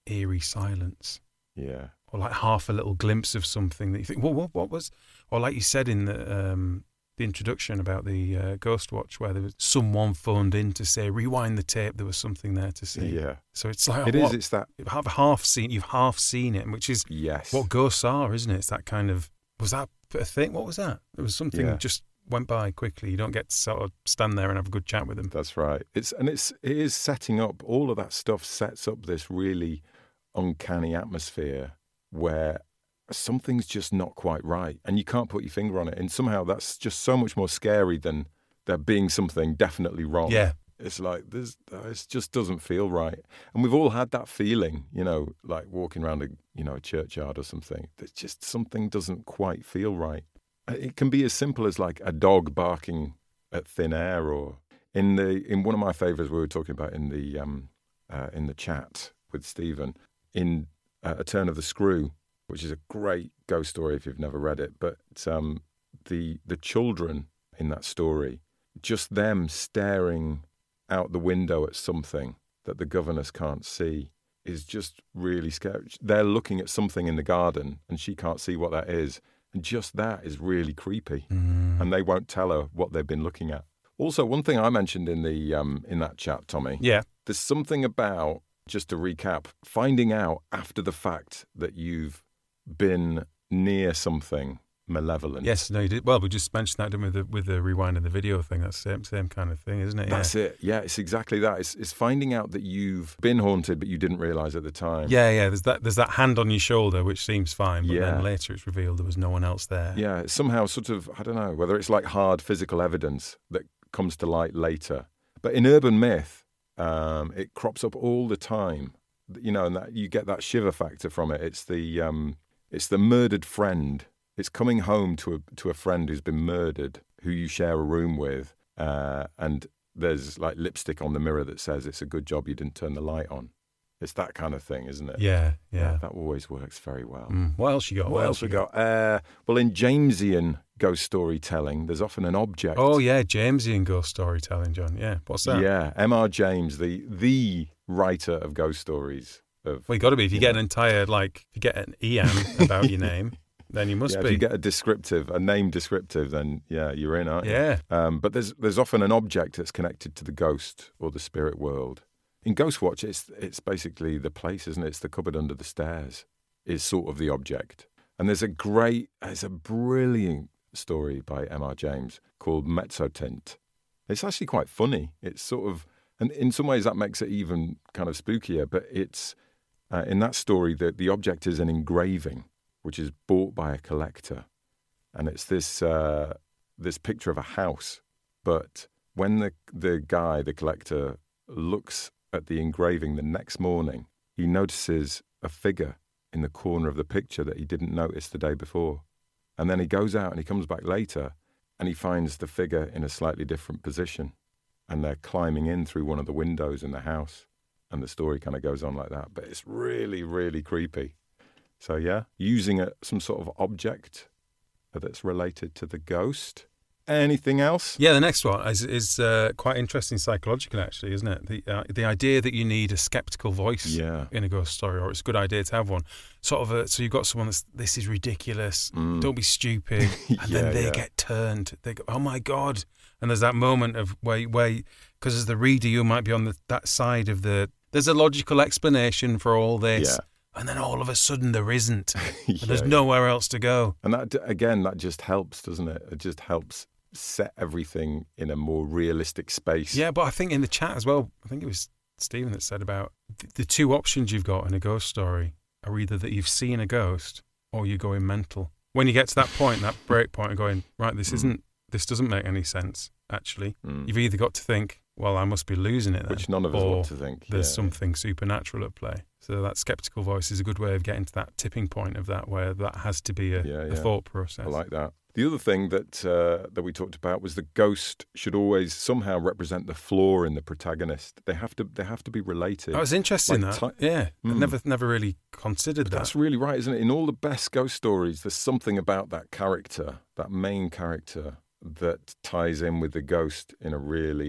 eerie silence. Yeah. Or like half a little glimpse of something that you think, what, what, what was? Or like you said in the um, the introduction about the uh, Ghost Watch, where there was someone phoned in to say, rewind the tape, there was something there to see. Yeah. So it's like, It oh, is, what? it's that. You've half, half seen, you've half seen it, which is Yes. what ghosts are, isn't it? It's that kind of, was that a thing? What was that? There was something Yeah. that just went by quickly. You don't get to sort of stand there and have a good chat with them. That's right. It's and it's it is setting up, all of that stuff sets up this really uncanny atmosphere where something's just not quite right and you can't put your finger on it. And somehow that's just so much more scary than there being something definitely wrong. Yeah. It's like, this, it just doesn't feel right. And we've all had that feeling, you know, like walking around a, you know, a churchyard or something. There's just something doesn't quite feel right. It can be as simple as like a dog barking at thin air, or in the in one of my favourites we were talking about in the um, uh, in the chat with Stephen, in uh, A Turn of the Screw, which is a great ghost story if you've never read it. But um, the the children in that story, just them staring out the window at something that the governess can't see is just really scary. They're looking at something in the garden and she can't see what that is. And just that is really creepy. Mm. And they won't tell her what they've been looking at. Also, one thing I mentioned in the um, in that chat, Tommy, Yeah. there's something about, just to recap, finding out after the fact that you've been near something malevolent. Yes, no, you did. Well, we just mentioned that, didn't we, with the, with the rewind and the video thing. That's the same, same kind of thing, isn't it? That's yeah. it. Yeah, it's exactly that. It's, it's finding out that you've been haunted, but you didn't realise at the time. Yeah, yeah. There's that. There's that hand on your shoulder, which seems fine, but Yeah. then later it's revealed there was no one else there. Yeah, it's somehow sort of, I don't know, whether it's like hard physical evidence that comes to light later. But in urban myth, um, it crops up all the time, you know, and that you get that shiver factor from it. It's the um, it's the murdered friend. It's coming home to a to a friend who's been murdered, who you share a room with, uh, and there's like lipstick on the mirror that says it's a good job you didn't turn the light on. It's that kind of thing, isn't it? Yeah, yeah. that always works very well. Mm. What else you got? What else we got? Uh, well, in Jamesian ghost storytelling, there's often an object. Oh yeah, Jamesian ghost storytelling, John. Yeah, what's that? Yeah, M R James, the the writer of ghost stories. Of, Well, you got to be. If you you get know. an entire, like, if you get an E M about your name, then you must yeah, be. if you get a descriptive, a name descriptive, then yeah, you're in, aren't you? Yeah. Um, but there's there's often an object that's connected to the ghost or the spirit world. In Ghostwatch, it's it's basically the place, isn't it? It's the cupboard under the stairs is sort of the object. And there's a great, there's a brilliant story by M R James called Mezzotint. It's actually quite funny. It's sort of, and in some ways that makes it even kind of spookier. But it's uh, in that story that the object is an engraving, which is bought by a collector, and it's this uh, this picture of a house. But when the the guy, the collector, looks at the engraving the next morning, he notices a figure in the corner of the picture that he didn't notice the day before. And then he goes out and he comes back later and he finds the figure in a slightly different position. And they're climbing in through one of the windows in the house. And the story kind of goes on like that. But it's really, really creepy. So yeah, using a, some sort of object that's related to the ghost. Anything else? Yeah, the next one is is uh, quite interesting psychologically, actually, isn't it? The uh, the idea that you need a skeptical voice Yeah. in a ghost story, or it's a good idea to have one. Sort of, a, so you've got someone that's, this is ridiculous, Mm. don't be stupid, and Yeah, then they yeah. get turned. They go, oh my God. And there's that moment of where, where because as the reader, you might be on the, that side of the, there's a logical explanation for all this. Yeah. And then all of a sudden there isn't. And there's Yeah. nowhere else to go. And that, again, that just helps, doesn't it? It just helps set everything in a more realistic space. Yeah, but I think in the chat as well, I think it was Stephen that said about th- the two options you've got in a ghost story are either that you've seen a ghost or you're going mental. When you get to that point, that break point of going, right, this Mm. isn't, this doesn't make any sense, actually. Mm. You've either got to think, well, I must be losing it then. Which none of us or want to think. there's yeah. something supernatural at play. So that skeptical voice is a good way of getting to that tipping point of that, where that has to be a, Yeah, a yeah. thought process. I like that. The other thing that uh, that we talked about was the ghost should always somehow represent the flaw in the protagonist. They have to they have to be related. That was interesting, Like that. ti- yeah. I Mm. never, never really considered But that. that's really right, isn't it? In all the best ghost stories, there's something about that character, that main character, that ties in with the ghost in a really,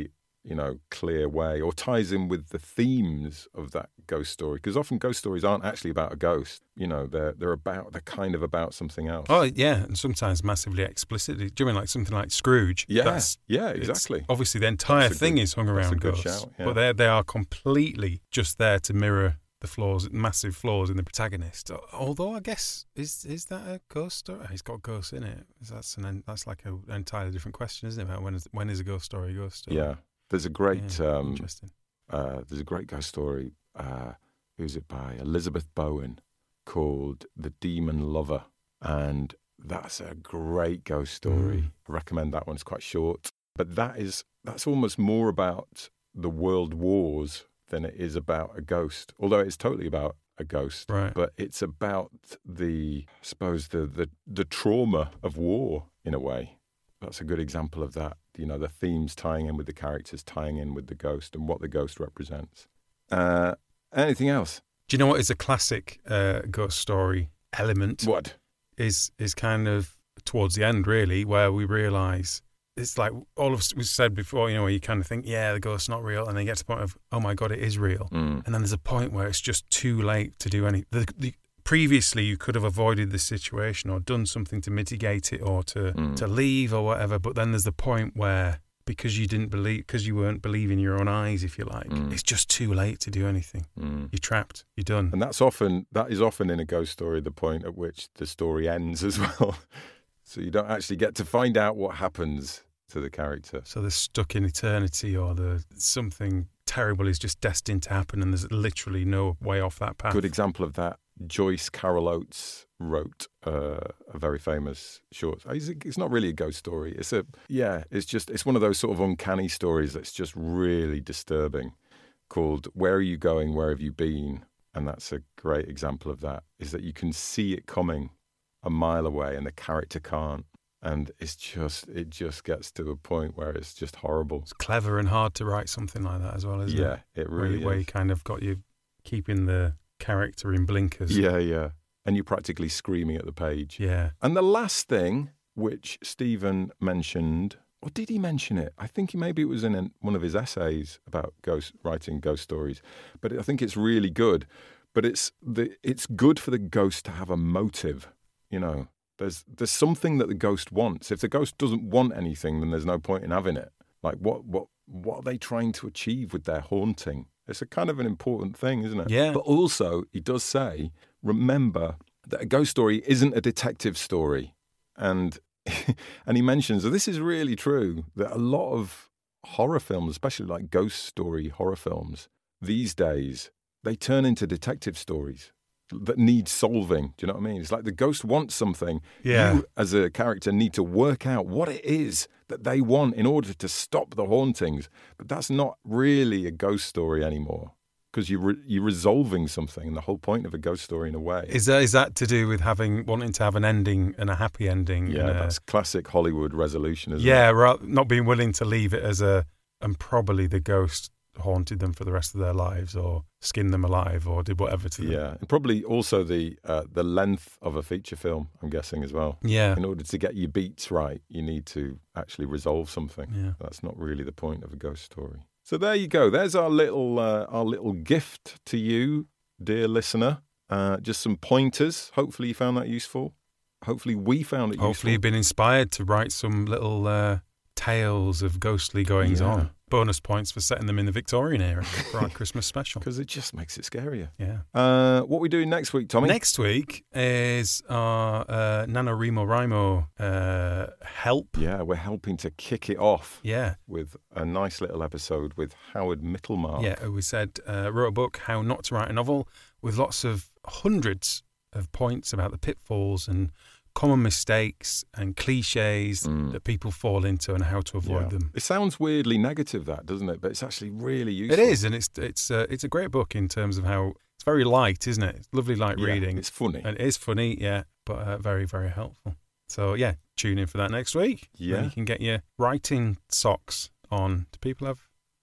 you know, clear way, or ties in with the themes of that ghost story. Because often ghost stories aren't actually about a ghost. You know, they're they're about they're kind of about something else. Oh yeah, and sometimes massively explicitly. Do you mean like something like Scrooge? Yeah, that's, yeah, exactly. Obviously, the entire thing good, is hung that's around a good ghosts, shout, yeah. but they they are completely just there to mirror the flaws, massive flaws in the protagonist. Although I guess is is that a ghost story? He's got ghosts in it. That's an that's like a, an entirely different question, isn't it? About when is when is a ghost story a ghost story? Yeah, there's a great Yeah, um, interesting. uh, there's a great ghost story. Uh, who's it by? Elizabeth Bowen, called The Demon Lover, and that's a great ghost story. Mm. I recommend that one. It's quite short, but that is that's almost more about the world wars than it is about a ghost, although it's totally about a ghost. Right. But it's about the, I suppose, the, the, the trauma of war in a way. That's a good example of that. You know, the themes tying in with the characters, tying in with the ghost and what the ghost represents. Uh, anything else? Do you know what is a classic uh, ghost story element? What? Is is kind of towards the end, really, where we realise it's like all of us we said before, you know, where you kind of think, yeah, the ghost's not real, and then you get to the point of, oh my God, it is real. Mm. And then there's a point where it's just too late to do any. The, the, previously, you could have avoided the situation or done something to mitigate it or to, Mm. to leave or whatever. But then there's the point where, because you didn't believe, because you weren't believing your own eyes, if you like, Mm. it's just too late to do anything. Mm. You're trapped. You're done. And that's often, that is often in a ghost story the point at which the story ends as well. So you don't actually get to find out what happens to the character. So they're stuck in eternity, or the something terrible is just destined to happen, and there's literally no way off that path. Good example of that. Joyce Carol Oates wrote uh, a very famous short. It's, it's not really a ghost story. It's a yeah. It's just it's one of those sort of uncanny stories that's just really disturbing. Called "Where Are You Going? Where Have You Been?" And that's a great example of that. Is that you can see it coming a mile away, and the character can't. And it's just, it just gets to a point where it's just horrible. It's clever and hard to write something like that as well, isn't Yeah, it? it Where really you, where you is. kind of got you keeping the character in blinkers. Yeah, yeah. And you're practically screaming at the page. Yeah. And the last thing, which Stephen mentioned, or did he mention it? I think he, maybe it was in an, one of his essays about ghost writing ghost stories. But I think it's really good. But it's the it's good for the ghost to have a motive, you know. There's there's something that the ghost wants. If the ghost doesn't want anything, then there's no point in having it. Like what what what are they trying to achieve with their haunting? It's a kind of an important thing, isn't it? Yeah. But also, he does say, remember that a ghost story isn't a detective story, and and he mentions that this is really true. That a lot of horror films, especially like ghost story horror films these days, they turn into detective stories that need solving. Do you know what I mean? It's like the ghost wants something. Yeah. You, as a character, need to work out what it is that they want in order to stop the hauntings. But that's not really a ghost story anymore, because you re- you're resolving something. And the whole point of a ghost story, in a way, Is that is that to do with having wanting to have an ending and a happy ending? yeah, and a, that's classic Hollywood resolution, isn't yeah, it? ra- not being willing to leave it as a, and probably the ghost haunted them for the rest of their lives, or skinned them alive, or did whatever to them. Yeah, and probably also the uh, the length of a feature film, I'm guessing, as well. Yeah. In order to get your beats right, you need to actually resolve something. Yeah. That's not really the point of a ghost story. So there you go. There's our little uh, our little gift to you, dear listener. Uh, just some pointers. Hopefully you found that useful. Hopefully we found it Hopefully you've useful. been inspired to write some little uh, tales of ghostly goings Yeah. on. Bonus points for setting them in the Victorian era for our Christmas special. Because it just makes it scarier. Yeah. Uh, what are we doing next week, Tommy? Next week is our uh, NaNoWriMo uh, help. Yeah, we're helping to kick it off Yeah. with a nice little episode with Howard Mittelmark. Yeah, we said, uh, wrote a book, How Not to Write a Novel, with lots of hundreds of points about the pitfalls and common mistakes and cliches Mm. that people fall into and how to avoid Yeah. them. It sounds weirdly negative, that, doesn't it? But it's actually really useful. It is, and it's it's uh, it's a great book in terms of how it's very light, isn't it? It's lovely light Yeah, reading. It's funny. And it is funny, yeah, but uh, very, very helpful. So, yeah, tune in for that next week. Yeah. And you can get your writing socks on. Do people have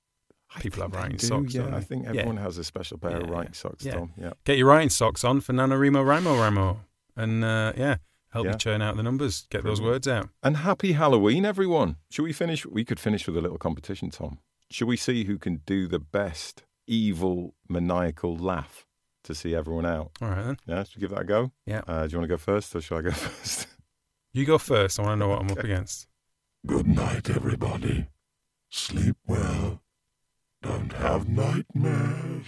I people think have writing they do, socks, Yeah, don't I they? think Yeah. everyone has a special pair of Yeah, writing yeah. socks, Yeah. Tom. Yeah. Get your writing socks on for NaNoWriMo, Ramo, Ramo. And, uh, yeah, help Yeah. you churn out the numbers, get those Brilliant. words out. And happy Halloween, everyone. Should we finish? We could finish with a little competition, Tom. Shall we see who can do the best evil, maniacal laugh to see everyone out? All right, then. Yeah, should we give that a go? Yeah. Uh, do you want to go first, or shall I go first? You go first. I want to know what I'm Okay. up against. Good night, everybody. Sleep well. Don't have nightmares.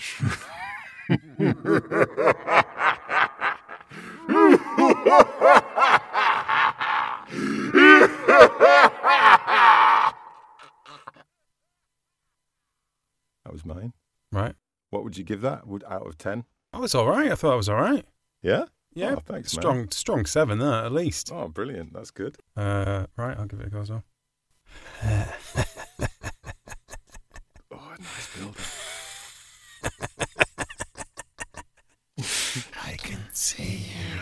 That was mine. Right. What would you give that? Would out of ten? Oh, it's all right. I thought it was all right. Yeah. Yeah. Oh, thanks, man. strong, strong seven there at least. Oh, brilliant. That's good. Uh, right. I'll give it a go as well. Oh, nice building. I can see you.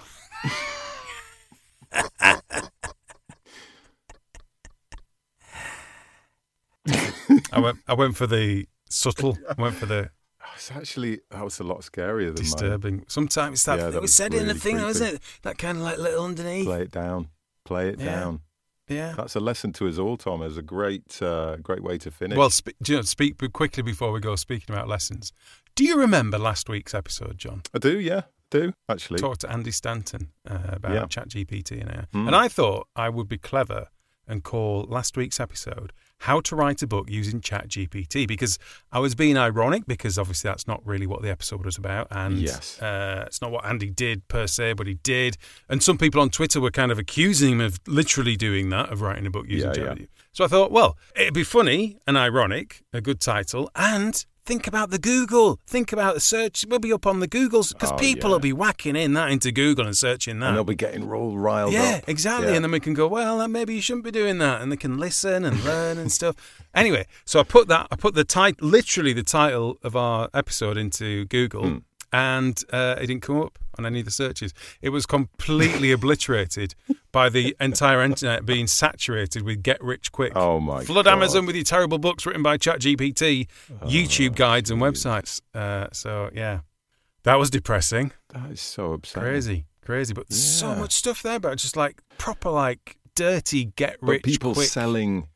I went. I went for the subtle. I went for the It's actually, that was a lot scarier than mine. disturbing. Sometimes it's that. Yeah, it that was was said in the really thing, though, creepy. isn't it? That kind of like little underneath. Play it down. Play it Yeah. down. Yeah. That's a lesson to us all, Tom. It's a great, uh, great way to finish. Well, spe- do you know, speak quickly before we go. Speaking about lessons, do you remember last week's episode, John? I do, yeah, I do actually. Talked to Andy Stanton uh, about Yeah. ChatGPT and A I. Mm. And I thought I would be clever and call last week's episode How to Write a Book Using ChatGPT, because I was being ironic, because obviously that's not really what the episode was about, and Yes. uh, it's not what Andy did per se, but he did. And some people on Twitter were kind of accusing him of literally doing that, of writing a book using Yeah, ChatGPT. yeah. So I thought, well, it'd be funny and ironic, a good title, and think about the Google. Think about the search. We'll be up on the Googles, because Oh, people yeah. will be whacking in that into Google and searching that. And they'll be getting roll riled Yeah, up. exactly. Yeah. And then we can go, well, maybe you shouldn't be doing that. And they can listen and learn and stuff. Anyway, so I put that, I put the title, literally the title of our episode into Google, Hmm. and uh, it didn't come up on any of the searches. It was completely obliterated by the entire internet being saturated with get rich quick. Oh, my Flood God. Amazon with your terrible books written by ChatGPT, YouTube guides and websites. Uh, so, yeah, that was depressing. That is so upsetting. Crazy, crazy, but so Yeah. much stuff there about just like proper, like dirty, get But rich people quick. selling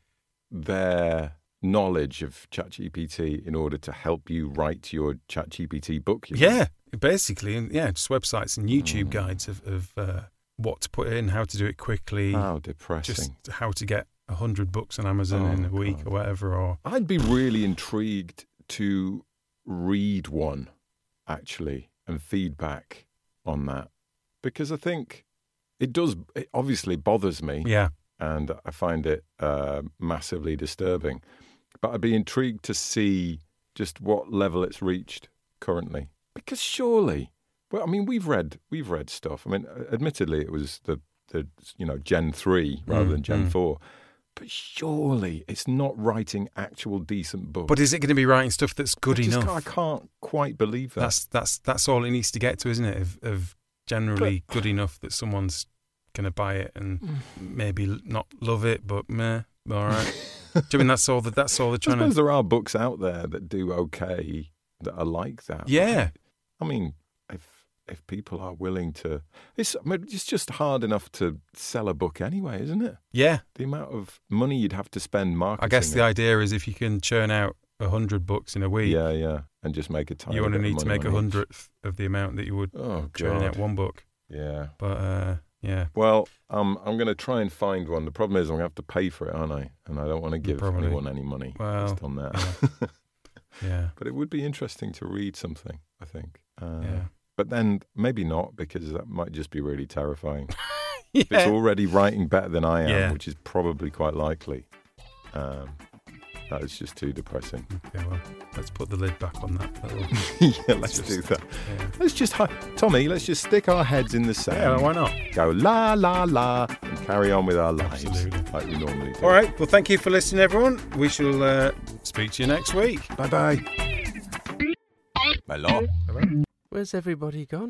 their knowledge of ChatGPT in order to help you write your ChatGPT book. you know? Yeah, basically, and yeah, just websites and YouTube Mm. guides of, of uh, what to put in, how to do it quickly, How depressing. just how to get a hundred books on Amazon Oh, in a week God. or whatever. Or I'd be really intrigued to read one, actually, and feedback on that. Because I think it does, it obviously bothers me, yeah, and I find it uh, massively disturbing. But I'd be intrigued to see just what level it's reached currently. Because surely, well, I mean, we've read we've read stuff. I mean, admittedly, it was the, the you know, Gen three rather Mm, than Gen mm. four. But surely it's not writing actual decent books. but is it going to be writing stuff that's good I just enough? can't- I can't quite believe that. That's that's that's all it needs to get to, isn't it? Of, of generally good enough that someone's going to buy it and maybe l- not love it, but meh, all right. Do you mean that's all that that's all they're I trying suppose to? there are books out there that do okay that are like that. Yeah, I mean, if if people are willing to, it's I mean, it's just hard enough to sell a book anyway, isn't it? yeah. The amount of money you'd have to spend marketing. I guess the it. idea is if you can churn out a hundred books in a week, Yeah, yeah, and just make a tiny you only bit of need to money make a on each. hundredth of the amount that you would Oh churning out God. one book. Yeah. But uh, yeah, Well, um, I'm going to try and find one. The problem is I'm going to have to pay for it, aren't I? And I don't want to give Probably. anyone any money Well, based on that. yeah, But it would be interesting to read something, I think. Uh, yeah. But then maybe not, because that might just be really terrifying. If it's yeah. already writing better than I am, Yeah. which is probably quite likely, um, that is just too depressing. Okay, well, let's put the lid back on that little. Yeah, let's just- do that. Yeah, Let's just, hi- Tommy, let's just stick our heads in the sand, yeah why not? go la, la, la, and carry on with our lives Absolutely. like we normally do. All right. Well, thank you for listening, everyone. We shall uh, speak to you next week. Bye-bye. Hello. Where's everybody gone?